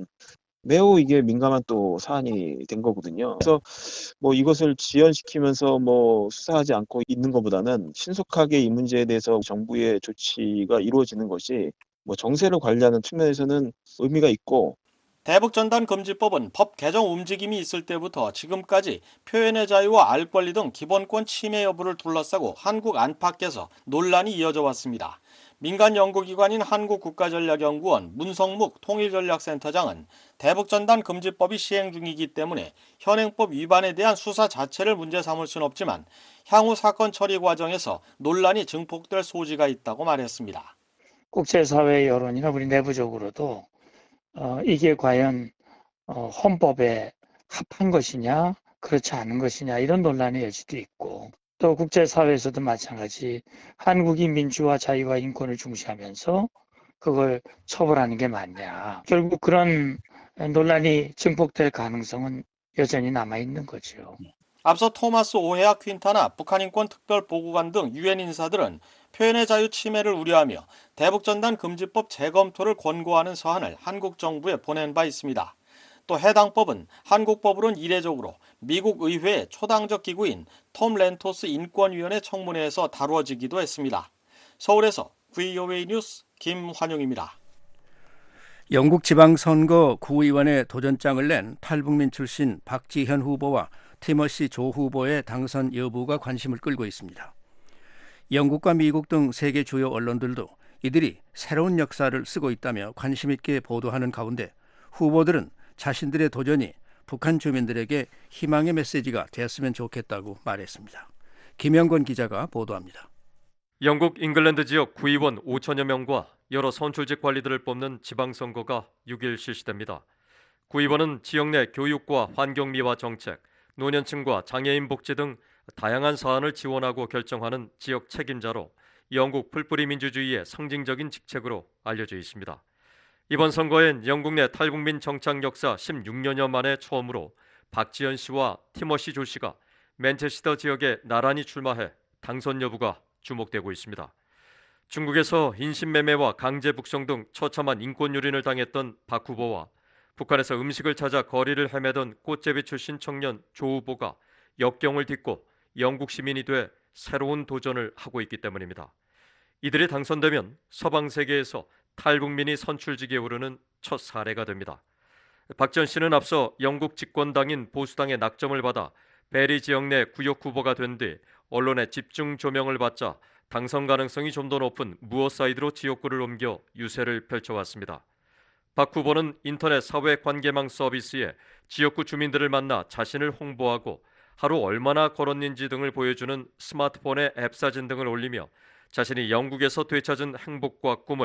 매우 이게 민감한 또 사안이 된 거거든요. 그래서 뭐 이것을 지연시키면서 뭐 수사하지 않고 있는 것보다는 신속하게 이 문제에 대해서 정부의 조치가 이루어지는 것이 뭐 정세를 관리하는 측면에서는 의미가 있고. 대북전단 금지법은 법 개정 움직임이 있을 때부터 지금까지 표현의 자유와 알 권리 등 기본권 침해 여부를 둘러싸고 한국 안팎에서 논란이 이어져 왔습니다. 민간 연구기관인 한국국가전략연구원 문성묵 통일전략센터장은 대북전단 금지법이 시행 중이기 때문에 현행법 위반에 대한 수사 자체를 문제 삼을 수는 없지만 향후 사건 처리 과정에서 논란이 증폭될 소지가 있다고 말했습니다. 국제사회 여론이나 우리 내부적으로도 어, 이게 과연 어, 헌법에 합한 것이냐 그렇지 않은 것이냐 이런 논란의 여지도 있고 또 국제사회에서도 마찬가지 한국이 민주화 자유와 인권을 중시하면서 그걸 처벌하는 게 맞냐. 결국 그런 논란이 증폭될 가능성은 여전히 남아있는 거죠. 앞서 토마스 오헤아 퀸타나 북한인권 특별보고관 등 유엔 인사들은 표현의 자유 침해를 우려하며 대북전단 금지법 재검토를 권고하는 서한을 한국 정부에 보낸 바 있습니다. 또 해당 법은 한국법으로는 이례적으로 미국 의회의 초당적 기구인 톰 렌토스 인권위원회 청문회에서 다루어지기도 했습니다. 서울에서 브이오에이 뉴스 김환용입니다. 영국 지방선거 구의원에 도전장을 낸 탈북민 출신 박지현 후보와 티머시 조 후보의 당선 여부가 관심을 끌고 있습니다. 영국과 미국 등 세계 주요 언론들도 이들이 새로운 역사를 쓰고 있다며 관심 있게 보도하는 가운데 후보들은 자신들의 도전이 북한 주민들에게 희망의 메시지가 되었으면 좋겠다고 말했습니다. 김영건 기자가 보도합니다. 영국 잉글랜드 지역 구의원 오천여 명과 여러 선출직 관리들을 뽑는 지방선거가 육 일 실시됩니다. 구의원은 지역 내 교육과 환경미화 정책, 노년층과 장애인 복지 등 다양한 사안을 지원하고 결정하는 지역 책임자로 영국 풀뿌리 민주주의의 상징적인 직책으로 알려져 있습니다. 이번 선거엔 영국 내 탈북민 정착 역사 십육 년여 만에 처음으로 박지현 씨와 티머시 조 씨가 맨체스터 지역에 나란히 출마해 당선 여부가 주목되고 있습니다. 중국에서 인신매매와 강제 북송 등 처참한 인권유린을 당했던 박 후보와 북한에서 음식을 찾아 거리를 헤매던 꽃제비 출신 청년 조 후보가 역경을 딛고 영국 시민이 돼 새로운 도전을 하고 있기 때문입니다. 이들이 당선되면 서방 세계에서 탈북민이 선출직에 오르는 첫 사례가 됩니다. 박지현 씨는 앞서 영국 집권당인 보수당의 낙점을 받아 베리 지역 내 구역 후보가 된 뒤 언론의 집중 조명을 받자 당선 가능성이 좀 더 높은 무어 사이드로 지역구를 옮겨 유세를 펼쳐왔습니다. 박 후보는 인터넷 사회관계망 서비스에 지역구 주민들을 만나 자신을 홍보하고 하루 얼마나 걸었는지 등을 보여주는 스마트폰의 앱 사진 등을 올리며 자신이 영국에서 되찾은 행복과 꿈을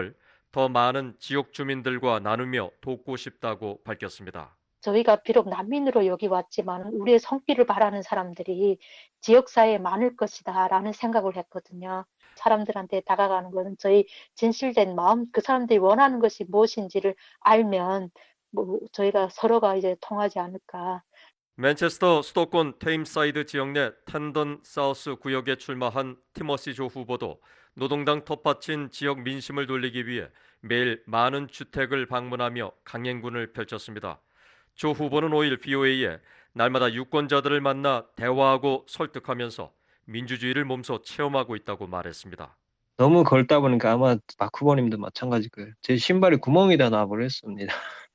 더 많은 지역 주민들과 나누며 돕고 싶다고 밝혔습니다. 저희가 비록 난민으로 여기 왔지만 우리의 손길을 바라는 사람들이 지역사회에 많을 것이다라는 생각을 했거든요. 사람들한테 다가가는 것은 저희 진실된 마음, 그 사람들이 원하는 것이 무엇인지를 알면 뭐 저희가 서로가 이제 통하지 않을까. 맨체스터 수도권 테임사이드 지역 내 텐던 사우스 구역에 출마한 티머시 조 후보도 노동당 텃밭인 지역 민심을 돌리기 위해 매일 많은 주택을 방문하며 강행군을 펼쳤습니다. 조 후보는 오일 브이오에이에 날마다 유권자들을 만나 대화하고 설득하면서 민주주의를 몸소 체험하고 있다고 말했습니다. 너무 걸다 보니까 아마 박 후보님도 마찬가지일 거예요. 제 신발에 구멍이 다 나버렸습니다.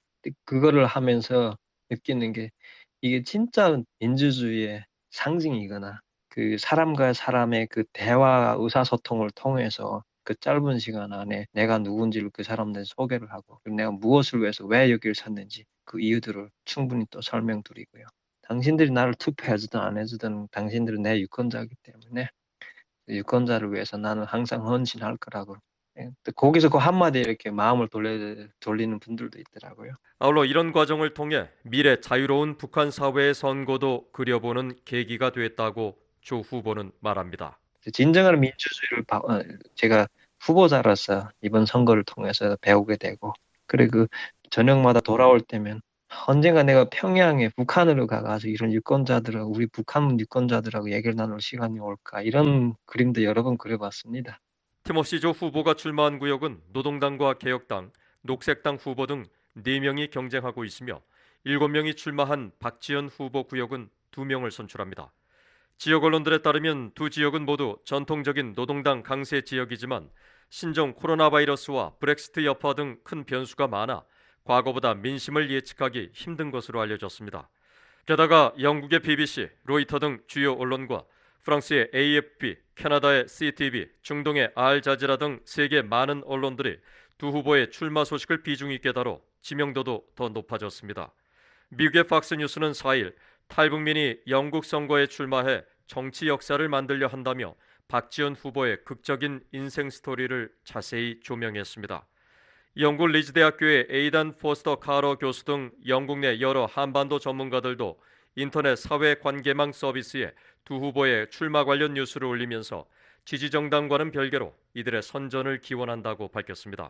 그거를 하면서 느끼는 게 이게 진짜 민주주의의 상징이거나 그 사람과 사람의 그 대화 의사소통을 통해서 그 짧은 시간 안에 내가 누군지를 그 사람들 소개를 하고 내가 무엇을 위해서 왜 여기를 샀는지 그 이유들을 충분히 또 설명드리고요. 당신들이 나를 투표해주든 안 해주든 당신들은 내 유권자이기 때문에 유권자를 위해서 나는 항상 헌신할 거라고. 거기서 그 한마디에 이렇게 마음을 돌려, 돌리는 분들도 있더라고요. 아울러 이런 과정을 통해 미래 자유로운 북한 사회의 선고도 그려보는 계기가 됐다고 조 후보는 말합니다. 진정한 민주주의를 제가 후보자로서 이번 선거를 통해서 배우게 되고 그리고 그 저녁마다 돌아올 때면 언젠가 내가 평양에 북한으로 가가지고 이런 유권자들하고 우리 북한 유권자들하고 얘기를 나눌 시간이 올까 이런 그림도 여러 번 그려봤습니다. 티머시 조 후보가 출마한 구역은 노동당과 개혁당, 녹색당 후보 등 네 명이 경쟁하고 있으며 일곱 명이 출마한 박지원 후보 구역은 두 명을 선출합니다. 지역 언론들에 따르면 두 지역은 모두 전통적인 노동당 강세 지역이지만 신종 코로나 바이러스와 브렉시트 여파 등 큰 변수가 많아 과거보다 민심을 예측하기 힘든 것으로 알려졌습니다. 게다가 영국의 비비씨, 로이터 등 주요 언론과 프랑스의 에이에프피, 캐나다의 씨티비, 중동의 알자지라 등 세계 많은 언론들이 두 후보의 출마 소식을 비중 있게 다뤄 지명도도 더 높아졌습니다. 미국의 팍스뉴스는 사일 탈북민이 영국 선거에 출마해 정치 역사를 만들려 한다며 박지원 후보의 극적인 인생 스토리를 자세히 조명했습니다. 영국 리즈 대학교의 에이단 포스터 카러 교수 등 영국 내 여러 한반도 전문가들도 인터넷 사회관계망 서비스에 두 후보의 출마 관련 뉴스를 올리면서 지지정당과는 별개로 이들의 선전을 기원한다고 밝혔습니다.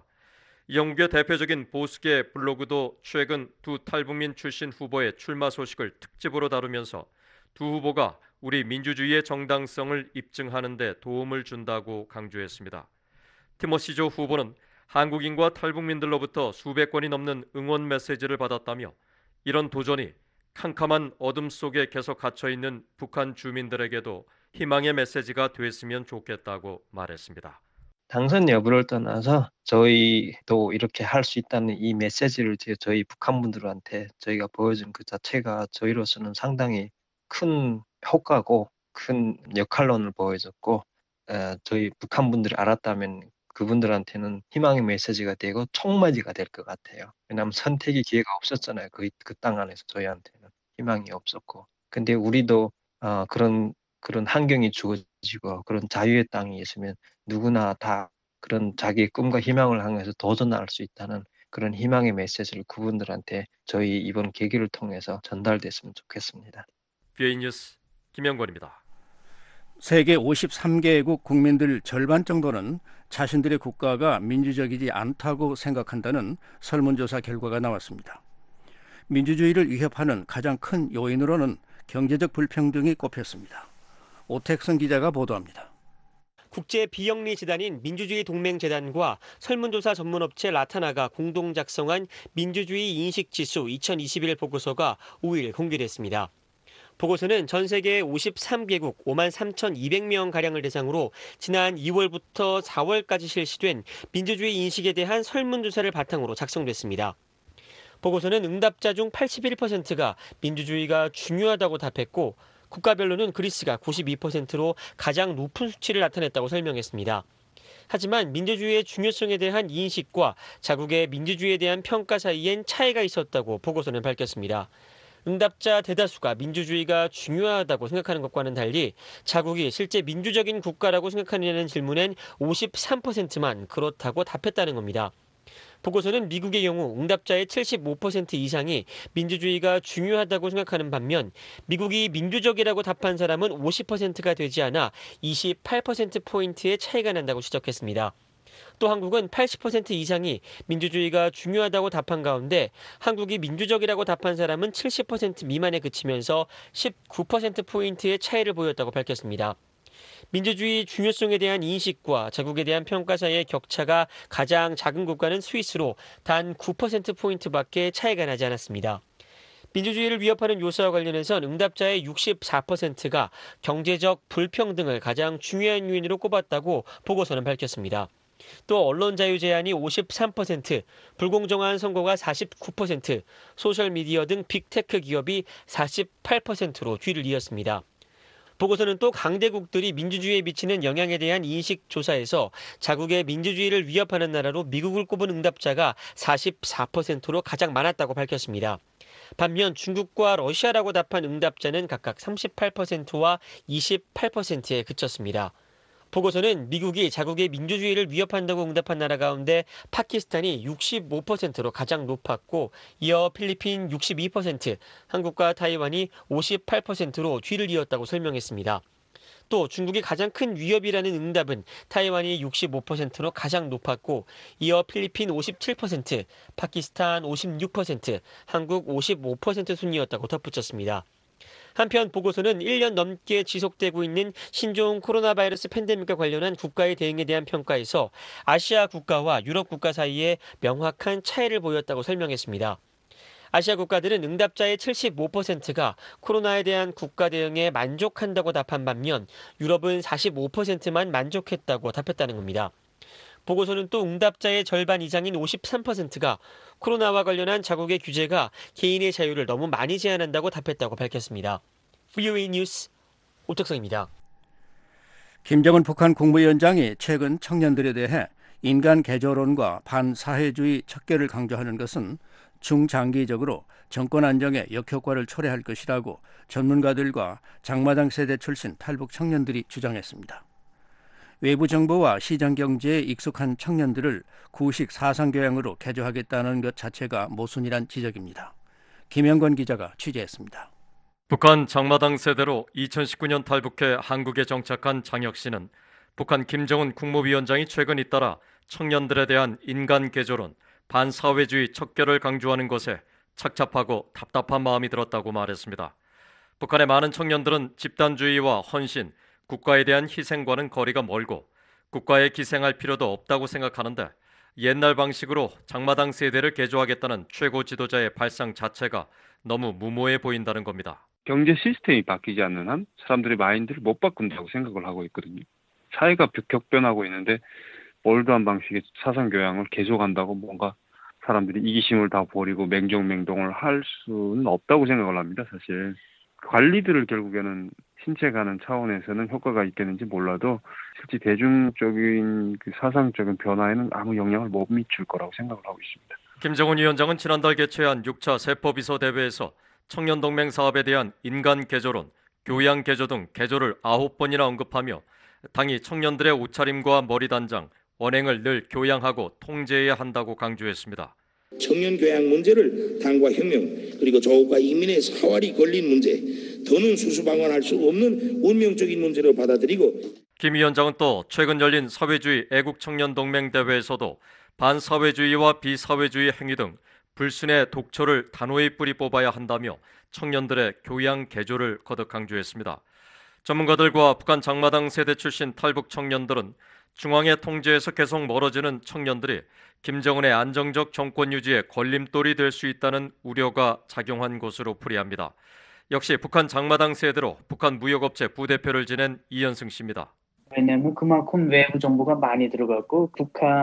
영국의 대표적인 보수계 블로그도 최근 두 탈북민 출신 후보의 출마 소식을 특집으로 다루면서 두 후보가 우리 민주주의의 정당성을 입증하는 데 도움을 준다고 강조했습니다. 티머시 조 후보는 한국인과 탈북민들로부터 수백 건이 넘는 응원 메시지를 받았다며 이런 도전이 캄캄한 어둠 속에 계속 갇혀있는 북한 주민들에게도 희망의 메시지가 됐으면 좋겠다고 말했습니다. 당선 여부를 떠나서 저희도 이렇게 할 수 있다는 이 메시지를 저희 북한분들한테 저희가 보여준 그 자체가 저희로서는 상당히 큰 효과고 큰 역할론을 보여줬고 에, 저희 북한분들이 알았다면 그분들한테는 희망의 메시지가 되고 총맞이가 될 것 같아요. 왜냐하면 선택의 기회가 없었잖아요. 그, 그 땅 안에서 저희한테는 희망이 없었고. 근데 우리도 어, 그런 그런 환경이 주어지고 그런 자유의 땅이 있으면 누구나 다 그런 자기의 꿈과 희망을 향해서 도전할 수 있다는 그런 희망의 메시지를 그분들한테 저희 이번 계기를 통해서 전달됐으면 좋겠습니다. 브이오에이 뉴스 김영권입니다. 세계 오십삼 개국 국민들 절반 정도는 자신들의 국가가 민주적이지 않다고 생각한다는 설문조사 결과가 나왔습니다. 민주주의를 위협하는 가장 큰 요인으로는 경제적 불평등이 꼽혔습니다. 오택선 기자가 보도합니다. 국제 비영리 재단인 민주주의 동맹재단과 설문조사 전문업체 라타나가 공동 작성한 민주주의 인식지수 이천이십일 보고서가 오일 공개됐습니다. 보고서는 전 세계 오십삼 개국 오만 삼천이백 명가량을 대상으로 지난 이월부터 사월까지 실시된 민주주의 인식에 대한 설문조사를 바탕으로 작성됐습니다. 보고서는 응답자 중 팔십일 퍼센트가 민주주의가 중요하다고 답했고 국가별로는 그리스가 구십이 퍼센트로 가장 높은 수치를 나타냈다고 설명했습니다. 하지만 민주주의의 중요성에 대한 인식과 자국의 민주주의에 대한 평가 사이엔 차이가 있었다고 보고서는 밝혔습니다. 응답자 대다수가 민주주의가 중요하다고 생각하는 것과는 달리 자국이 실제 민주적인 국가라고 생각하느냐는 질문엔 오십삼 퍼센트만 그렇다고 답했다는 겁니다. 보고서는 미국의 경우 응답자의 칠십오 퍼센트 이상이 민주주의가 중요하다고 생각하는 반면 미국이 민주적이라고 답한 사람은 오십 퍼센트가 되지 않아 이십팔 퍼센트포인트의 차이가 난다고 지적했습니다. 또 한국은 팔십 퍼센트 이상이 민주주의가 중요하다고 답한 가운데 한국이 민주적이라고 답한 사람은 칠십 퍼센트 미만에 그치면서 십구 퍼센트포인트의 차이를 보였다고 밝혔습니다. 민주주의 중요성에 대한 인식과 자국에 대한 평가 사이의 격차가 가장 작은 국가는 스위스로 단 구 퍼센트포인트밖에 차이가 나지 않았습니다. 민주주의를 위협하는 요소와 관련해선 응답자의 육십사 퍼센트가 경제적 불평등을 가장 중요한 요인으로 꼽았다고 보고서는 밝혔습니다. 또 언론 자유 제한이 오십삼 퍼센트, 불공정한 선거가 사십구 퍼센트, 소셜미디어 등 빅테크 기업이 사십팔 퍼센트로 뒤를 이었습니다. 보고서는 또 강대국들이 민주주의에 미치는 영향에 대한 인식 조사에서 자국의 민주주의를 위협하는 나라로 미국을 꼽은 응답자가 사십사 퍼센트로 가장 많았다고 밝혔습니다. 반면 중국과 러시아라고 답한 응답자는 각각 삼십팔 퍼센트와 이십팔 퍼센트에 그쳤습니다. 보고서는 미국이 자국의 민주주의를 위협한다고 응답한 나라 가운데 파키스탄이 육십오 퍼센트로 가장 높았고 이어 필리핀 육십이 퍼센트, 한국과 타이완이 오십팔 퍼센트로 뒤를 이었다고 설명했습니다. 또 중국이 가장 큰 위협이라는 응답은 타이완이 육십오 퍼센트로 가장 높았고 이어 필리핀 오십칠 퍼센트, 파키스탄 오십육 퍼센트, 한국 오십오 퍼센트 순이었다고 덧붙였습니다. 한편 보고서는 일 년 넘게 지속되고 있는 신종 코로나 바이러스 팬데믹과 관련한 국가의 대응에 대한 평가에서 아시아 국가와 유럽 국가 사이에 명확한 차이를 보였다고 설명했습니다. 아시아 국가들은 응답자의 칠십오 퍼센트가 코로나에 대한 국가 대응에 만족한다고 답한 반면 유럽은 사십오 퍼센트만 만족했다고 답했다는 겁니다. 보고서는 또 응답자의 절반 이상인 오십삼 퍼센트가 코로나와 관련한 자국의 규제가 개인의 자유를 너무 많이 제한한다고 답했다고 밝혔습니다. 브이오에이 뉴스 오택성입니다. 김정은 북한 국무위원장이 최근 청년들에 대해 인간 개조론과 반사회주의 척결을 강조하는 것은 중장기적으로 정권 안정에 역효과를 초래할 것이라고 전문가들과 장마당 세대 출신 탈북 청년들이 주장했습니다. 외부 정보와 시장 경제에 익숙한 청년들을 구식 사상교양으로 개조하겠다는 것 자체가 모순이란 지적입니다. 김영건 기자가 취재했습니다. 북한 장마당 세대로 이천십구 년 탈북해 한국에 정착한 장혁 씨는 북한 김정은 국무위원장이 최근 잇따라 청년들에 대한 인간 개조론, 반사회주의 척결을 강조하는 것에 착잡하고 답답한 마음이 들었다고 말했습니다. 북한의 많은 청년들은 집단주의와 헌신, 국가에 대한 희생과는 거리가 멀고 국가에 기생할 필요도 없다고 생각하는데 옛날 방식으로 장마당 세대를 개조하겠다는 최고 지도자의 발상 자체가 너무 무모해 보인다는 겁니다. 경제 시스템이 바뀌지 않는 한 사람들의 마인드를 못 바꾼다고 생각을 하고 있거든요. 사회가 격변하고 있는데 올드한 방식의 사상 교양을 계속한다고 뭔가 사람들이 이기심을 다 버리고 맹종맹동을 할 수는 없다고 생각을 합니다. 사실 관리들을 결국에는 신체가는 차원에서는 효과가 있겠는지 몰라도 실제 대중적인 그 사상적인 변화에는 아무 영향을 못 미칠 거라고 생각을 하고 있습니다. 김정은 위원장은 지난달 개최한 육 차 세포비서 대회에서 청년동맹 사업에 대한 인간 개조론, 교양 개조 등 개조를 아홉 번이나 언급하며 당이 청년들의 옷차림과 머리 단장, 언행을 늘 교양하고 통제해야 한다고 강조했습니다. 청년 교양 문제를 당과 혁명 그리고 조국과 인민의 사활이 걸린 문제, 더는 수수방관할 수 없는 운명적인 문제로 받아들이고 김 위원장은 또 최근 열린 사회주의 애국청년동맹 대회에서도 반사회주의와 비사회주의 행위 등 불순의 독초를 단호히 뿌리 뽑아야 한다며 청년들의 교양 개조를 거듭 강조했습니다. 전문가들과 북한 장마당 세대 출신 탈북 청년들은 중앙의 통제에서 계속 멀어지는 청년들이 김정은의 안정적 정권 유지에 걸림돌이 될 수 있다는 우려가 작용한 것으로 풀이합니다. 역시 북한 장마당 세대로 북한 무역업체 부대표를 지낸 이현승 씨입니다. 왜냐하면 그만큼 외부 정보가 많이 들어갔고 북한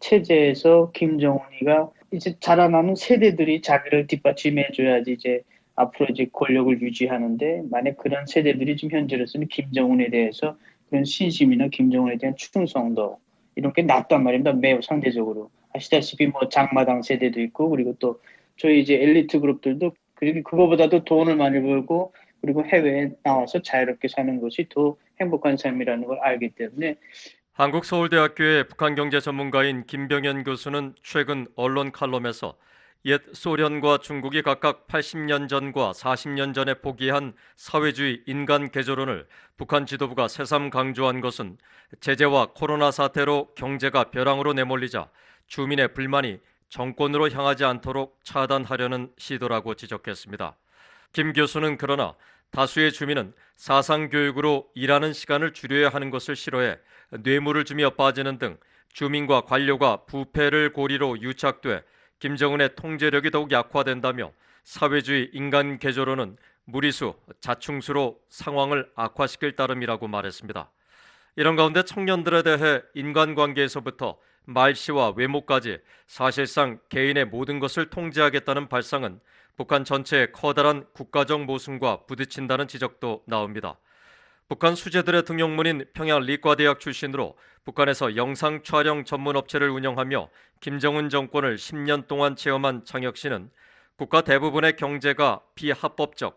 체제에서 김정은이가 이제 자라나는 세대들이 자기를 뒷받침해줘야지 이제 앞으로 이제 권력을 유지하는데 만약 그런 세대들이 지금 현재로서는 김정은에 대해서 그런 신심이나 김정은에 대한 충성도 이런 게 낮단 말입니다. 매우 상대적으로 아시다시피 뭐 장마당 세대도 있고 그리고 또 저희 이제 엘리트 그룹들도 그리고 그거보다도 돈을 많이 벌고 그리고 해외에 나와서 자유롭게 사는 것이 더 행복한 삶이라는 걸 알기 때문에 한국서울대학교의 북한경제 전문가인 김병현 교수는 최근 언론 칼럼에서 옛 소련과 중국이 각각 팔십 년 전과 사십 년 전에 포기한 사회주의 인간 개조론을 북한 지도부가 새삼 강조한 것은 제재와 코로나 사태로 경제가 벼랑으로 내몰리자 주민의 불만이 정권으로 향하지 않도록 차단하려는 시도라고 지적했습니다. 김 교수는 그러나 다수의 주민은 사상교육으로 일하는 시간을 줄여야 하는 것을 싫어해 뇌물을 주며 빠지는 등 주민과 관료가 부패를 고리로 유착돼 김정은의 통제력이 더욱 약화된다며 사회주의 인간 개조론은 무리수, 자충수로 상황을 악화시킬 따름이라고 말했습니다. 이런 가운데 청년들에 대해 인간관계에서부터 말씨와 외모까지 사실상 개인의 모든 것을 통제하겠다는 발상은 북한 전체의 커다란 국가적 모순과 부딪힌다는 지적도 나옵니다. 북한 수재들의 등용문인 평양 리과대학 출신으로 북한에서 영상 촬영 전문 업체를 운영하며 김정은 정권을 십 년 동안 체험한 장혁 씨는 국가 대부분의 경제가 비합법적,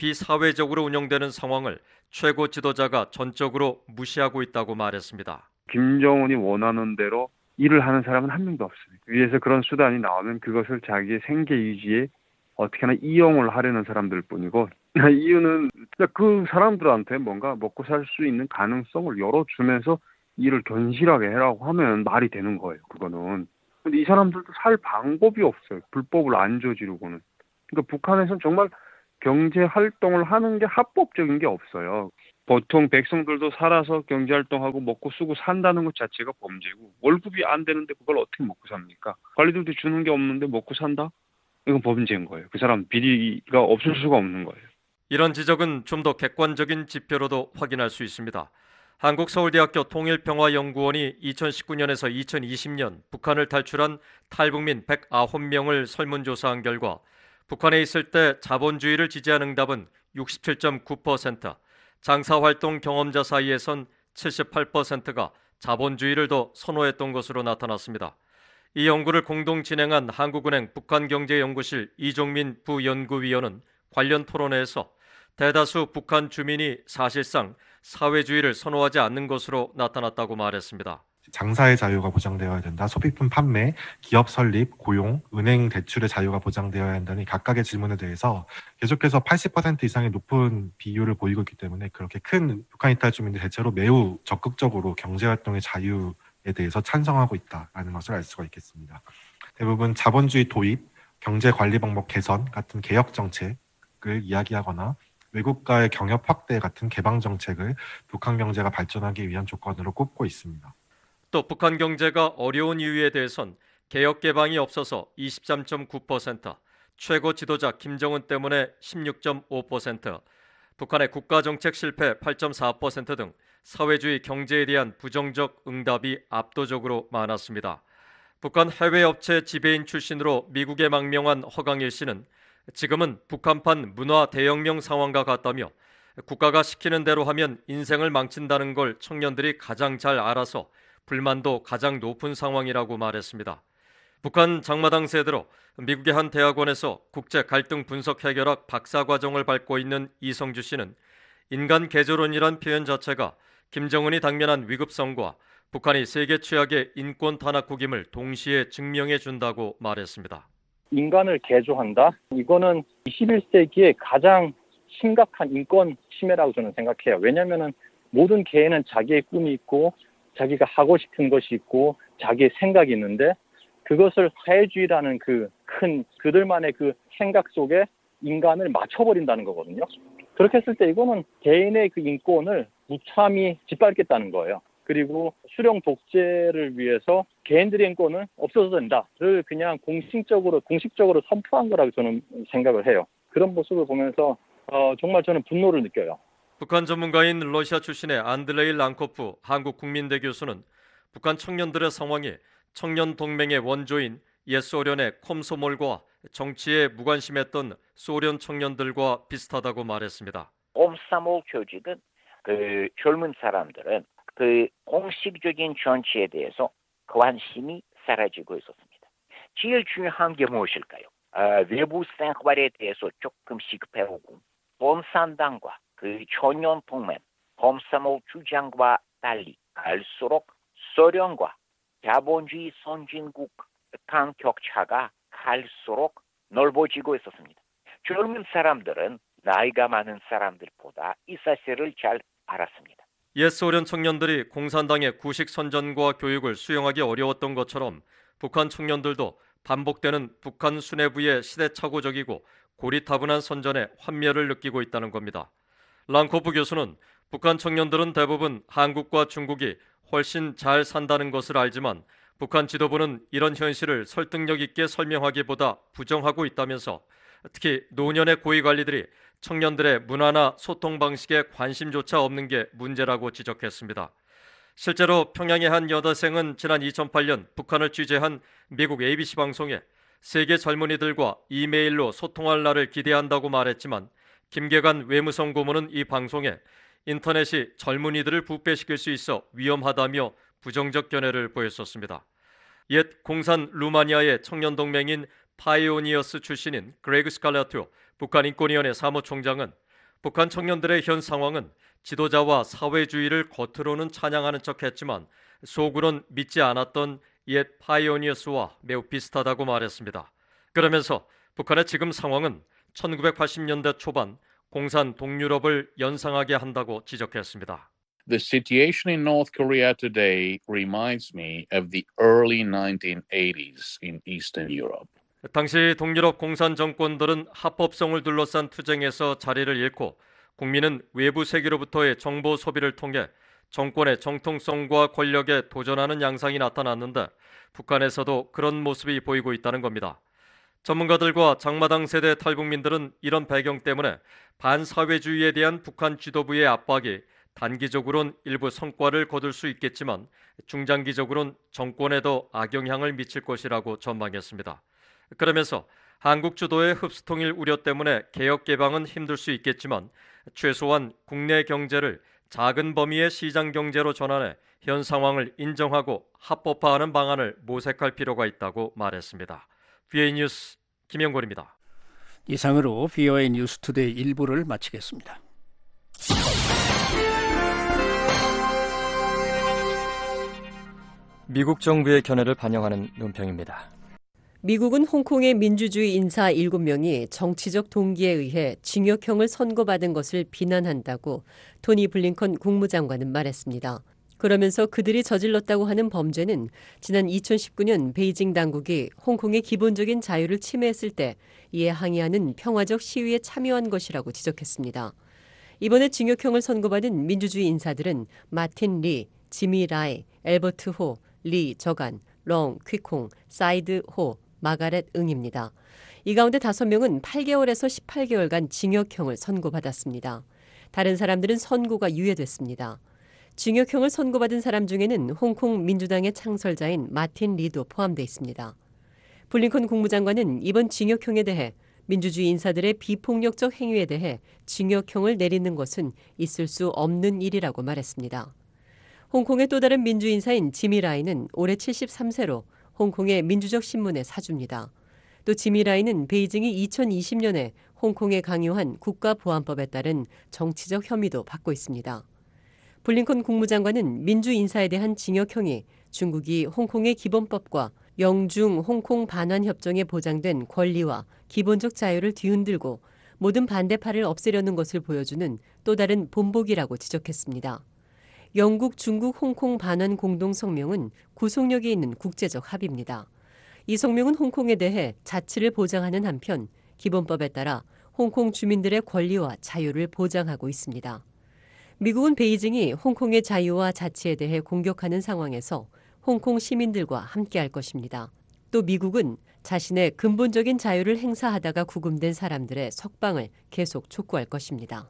비사회적으로 운영되는 상황을 최고 지도자가 전적으로 무시하고 있다고 말했습니다. 김정은이 원하는 대로 일을 하는 사람은 한 명도 없습니다. 위에서 그런 수단이 나오면 그것을 자기의 생계 유지에 어떻게 하나 이용을 하려는 사람들 뿐이고, 이유는 그 사람들한테 뭔가 먹고 살 수 있는 가능성을 열어주면서 일을 견실하게 해라고 하면 말이 되는 거예요. 그거는. 근데 이 사람들도 살 방법이 없어요. 불법을 안 저지르고는. 그러니까 북한에서는 정말 경제 활동을 하는 게 합법적인 게 없어요. 보통 백성들도 살아서 경제 활동하고 먹고 쓰고 산다는 것 자체가 범죄고, 월급이 안 되는데 그걸 어떻게 먹고 삽니까? 관리들도 주는 게 없는데 먹고 산다? 이건 범죄인 거예요. 그 사람 비리가 없을 수가 없는 거예요. 이런 지적은 좀 더 객관적인 지표로도 확인할 수 있습니다. 한국서울대학교 통일평화연구원이 이천십구 년에서 이천이십 년 북한을 탈출한 탈북민 백구 명을 설문조사한 결과 북한에 있을 때 자본주의를 지지한 응답은 육십칠 점 구 퍼센트, 장사활동 경험자 사이에선 칠십팔 퍼센트가 자본주의를 더 선호했던 것으로 나타났습니다. 이 연구를 공동 진행한 한국은행 북한경제연구실 이종민 부연구위원은 관련 토론회에서 대다수 북한 주민이 사실상 사회주의를 선호하지 않는 것으로 나타났다고 말했습니다. 장사의 자유가 보장되어야 된다. 소비품 판매, 기업 설립, 고용, 은행 대출의 자유가 보장되어야 한다는 각각의 질문에 대해서 계속해서 팔십 퍼센트 이상의 높은 비율을 보이고 있기 때문에 그렇게 큰 북한 이탈 주민들 대체로 매우 적극적으로 경제활동의 자유에 대해서 찬성하고 있다는 것을 알 수가 있겠습니다. 대부분 자본주의 도입, 경제관리 방법 개선 같은 개혁 정책을 이야기하거나 외국과의 경협 확대 같은 개방 정책을 북한 경제가 발전하기 위한 조건으로 꼽고 있습니다. 또 북한 경제가 어려운 이유에 대해선 개혁 개방이 없어서 이십삼 점 구 퍼센트, 최고 지도자 김정은 때문에 십육 점 오 퍼센트, 북한의 국가정책 실패 팔 점 사 퍼센트 등 사회주의 경제에 대한 부정적 응답이 압도적으로 많았습니다. 북한 해외업체 지배인 출신으로 미국에 망명한 허강일 씨는 지금은 북한판 문화 대혁명 상황과 같다며 국가가 시키는 대로 하면 인생을 망친다는 걸 청년들이 가장 잘 알아서 불만도 가장 높은 상황이라고 말했습니다. 북한 장마당 세대로 미국의 한 대학원에서 국제 갈등 분석 해결학 박사과정을 밟고 있는 이성주 씨는 인간 개조론이란 표현 자체가 김정은이 당면한 위급성과 북한이 세계 최악의 인권 탄압국임을 동시에 증명해 준다고 말했습니다. 인간을 개조한다? 이거는 이십일 세기의 가장 심각한 인권 침해라고 저는 생각해요. 왜냐하면 모든 개인은 자기의 꿈이 있고 자기가 하고 싶은 것이 있고 자기의 생각이 있는데 그것을 사회주의라는 그 큰 그들만의 그 생각 속에 인간을 맞춰버린다는 거거든요. 그렇게 했을 때 이거는 개인의 그 인권을 무참히 짓밟겠다는 거예요. 그리고 수령 독재를 위해서 개인들의 인권은 없어져도 된다를 그냥 공식적으로 공식적으로 선포한 거라고 저는 생각을 해요. 그런 모습을 보면서 어, 정말 저는 분노를 느껴요. 북한 전문가인 러시아 출신의 안드레이 랑코프 한국국민대 교수는 북한 청년들의 상황이 청년 동맹의 원조인 옛 소련의 콤소몰과 정치에 무관심했던 소련 청년들과 비슷하다고 말했습니다. 콤소몰 조직은 그 젊은 사람들은 그 공식적인 정치에 대해서 관심이 사라지고 있었습니다. 제일 중요한 게 무엇일까요? 아, 외부 생활에 대해서 조금씩 배우고 공산당과 그 청년 동맹 콤소몰 주장과 달리 갈수록 소련과 자본주의 선진국 간 격차가 갈수록 넓어지고 있었습니다. 젊은 사람들은 나이가 많은 사람들보다 이 사실을 잘 알았습니다. 옛 소련 청년들이 공산당의 구식 선전과 교육을 수용하기 어려웠던 것처럼 북한 청년들도 반복되는 북한 수뇌부의 시대착오적이고 고리타분한 선전에 환멸을 느끼고 있다는 겁니다. 랑코프 교수는 북한 청년들은 대부분 한국과 중국이 훨씬 잘 산다는 것을 알지만 북한 지도부는 이런 현실을 설득력 있게 설명하기보다 부정하고 있다면서 특히 노년의 고위관리들이 청년들의 문화나 소통 방식에 관심조차 없는 게 문제라고 지적했습니다. 실제로 평양의 한 여대생은 지난 이천팔 년 북한을 취재한 미국 에이비씨 방송에 세계 젊은이들과 이메일로 소통할 날을 기대한다고 말했지만 김계관 외무성 고문은 이 방송에 인터넷이 젊은이들을 부패시킬 수 있어 위험하다며 부정적 견해를 보였었습니다. 옛 공산 루마니아의 청년동맹인 파이오니어스 출신인 그레그 스칼라투 북한인권위원회 사무총장은 북한 청년들의 현 상황은 지도자와 사회주의를 겉으로는 찬양하는 척했지만 속으론 믿지 않았던 옛 파이오니어스와 매우 비슷하다고 말했습니다. 그러면서 북한의 지금 상황은 천구백팔십 년대 초반 공산 동유럽을 연상하게 한다고 지적했습니다. The situation in North Korea today reminds me of the early nineteen eighties in Eastern Europe. 당시 동유럽 공산 정권들은 합법성을 둘러싼 투쟁에서 자리를 잃고 국민은 외부 세계로부터의 정보 소비를 통해 정권의 정통성과 권력에 도전하는 양상이 나타났는데 북한에서도 그런 모습이 보이고 있다는 겁니다. 전문가들과 장마당 세대 탈북민들은 이런 배경 때문에 반사회주의에 대한 북한 지도부의 압박이 단기적으론 일부 성과를 거둘 수 있겠지만 중장기적으론 정권에도 악영향을 미칠 것이라고 전망했습니다. 그러면서 한국 주도의 흡수통일 우려 때문에 개혁 개방은 힘들 수 있겠지만 최소한 국내 경제를 작은 범위의 시장 경제로 전환해 현 상황을 인정하고 합법화하는 방안을 모색할 필요가 있다고 말했습니다. 비오에이 뉴스 김영권입니다. 이상으로 비오에이 뉴스 투데이 일 부를 마치겠습니다. 미국 정부의 견해를 반영하는 논평입니다. 미국은 홍콩의 민주주의 인사 일곱 명이 정치적 동기에 의해 징역형을 선고받은 것을 비난한다고 토니 블링컨 국무장관은 말했습니다. 그러면서 그들이 저질렀다고 하는 범죄는 지난 이천십구 년 베이징 당국이 홍콩의 기본적인 자유를 침해했을 때 이에 항의하는 평화적 시위에 참여한 것이라고 지적했습니다. 이번에 징역형을 선고받은 민주주의 인사들은 마틴 리, 지미 라이, 엘버트 호, 리 저간, 렁 퀴콩, 사이드 호, 마가렛 응입니다. 이 가운데 다섯 명은 팔 개월에서 십팔 개월간 징역형을 선고받았습니다. 다른 사람들은 선고가 유예됐습니다. 징역형을 선고받은 사람 중에는 홍콩 민주당의 창설자인 마틴 리도 포함되어 있습니다. 블링컨 국무장관은 이번 징역형에 대해 민주주의 인사들의 비폭력적 행위에 대해 징역형을 내리는 것은 있을 수 없는 일이라고 말했습니다. 홍콩의 또 다른 민주인사인 지미 라이는 올해 칠십삼 세로 홍콩의 민주적 신문의 사주입니다. 또 지미 라이는 베이징이 이천이십 년에 홍콩에 강요한 국가보안법에 따른 정치적 혐의도 받고 있습니다. 블링컨 국무장관은 민주인사에 대한 징역형이 중국이 홍콩의 기본법과 영중 홍콩 반환 협정에 보장된 권리와 기본적 자유를 뒤흔들고 모든 반대파를 없애려는 것을 보여주는 또 다른 본보기라고 지적했습니다. 영국, 중국, 홍콩 반환 공동성명은 구속력이 있는 국제적 합의입니다. 이 성명은 홍콩에 대해 자치를 보장하는 한편 기본법에 따라 홍콩 주민들의 권리와 자유를 보장하고 있습니다. 미국은 베이징이 홍콩의 자유와 자치에 대해 공격하는 상황에서 홍콩 시민들과 함께할 것입니다. 또 미국은 자신의 근본적인 자유를 행사하다가 구금된 사람들의 석방을 계속 촉구할 것입니다.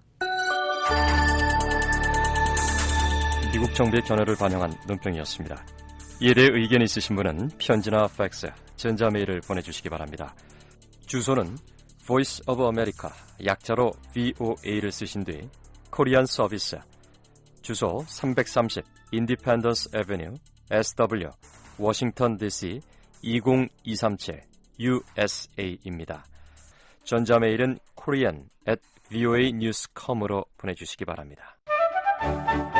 미국 정부의 견해를 반영한 논평이었습니다. 이에 대해 의견 있으신 분은 편지나 팩스, 전자메일을 보내주시기 바랍니다. 주소는 Voice of America, 약자로 브이오에이를 쓰신 뒤 코리안 서비스, 주소 삼백삼십 Independence Avenue, 에스더블유, 워싱턴 디씨 이공이삼칠 유에스에이입니다. 전자메일은 korean at voanews dot com으로 보내주시기 바랍니다.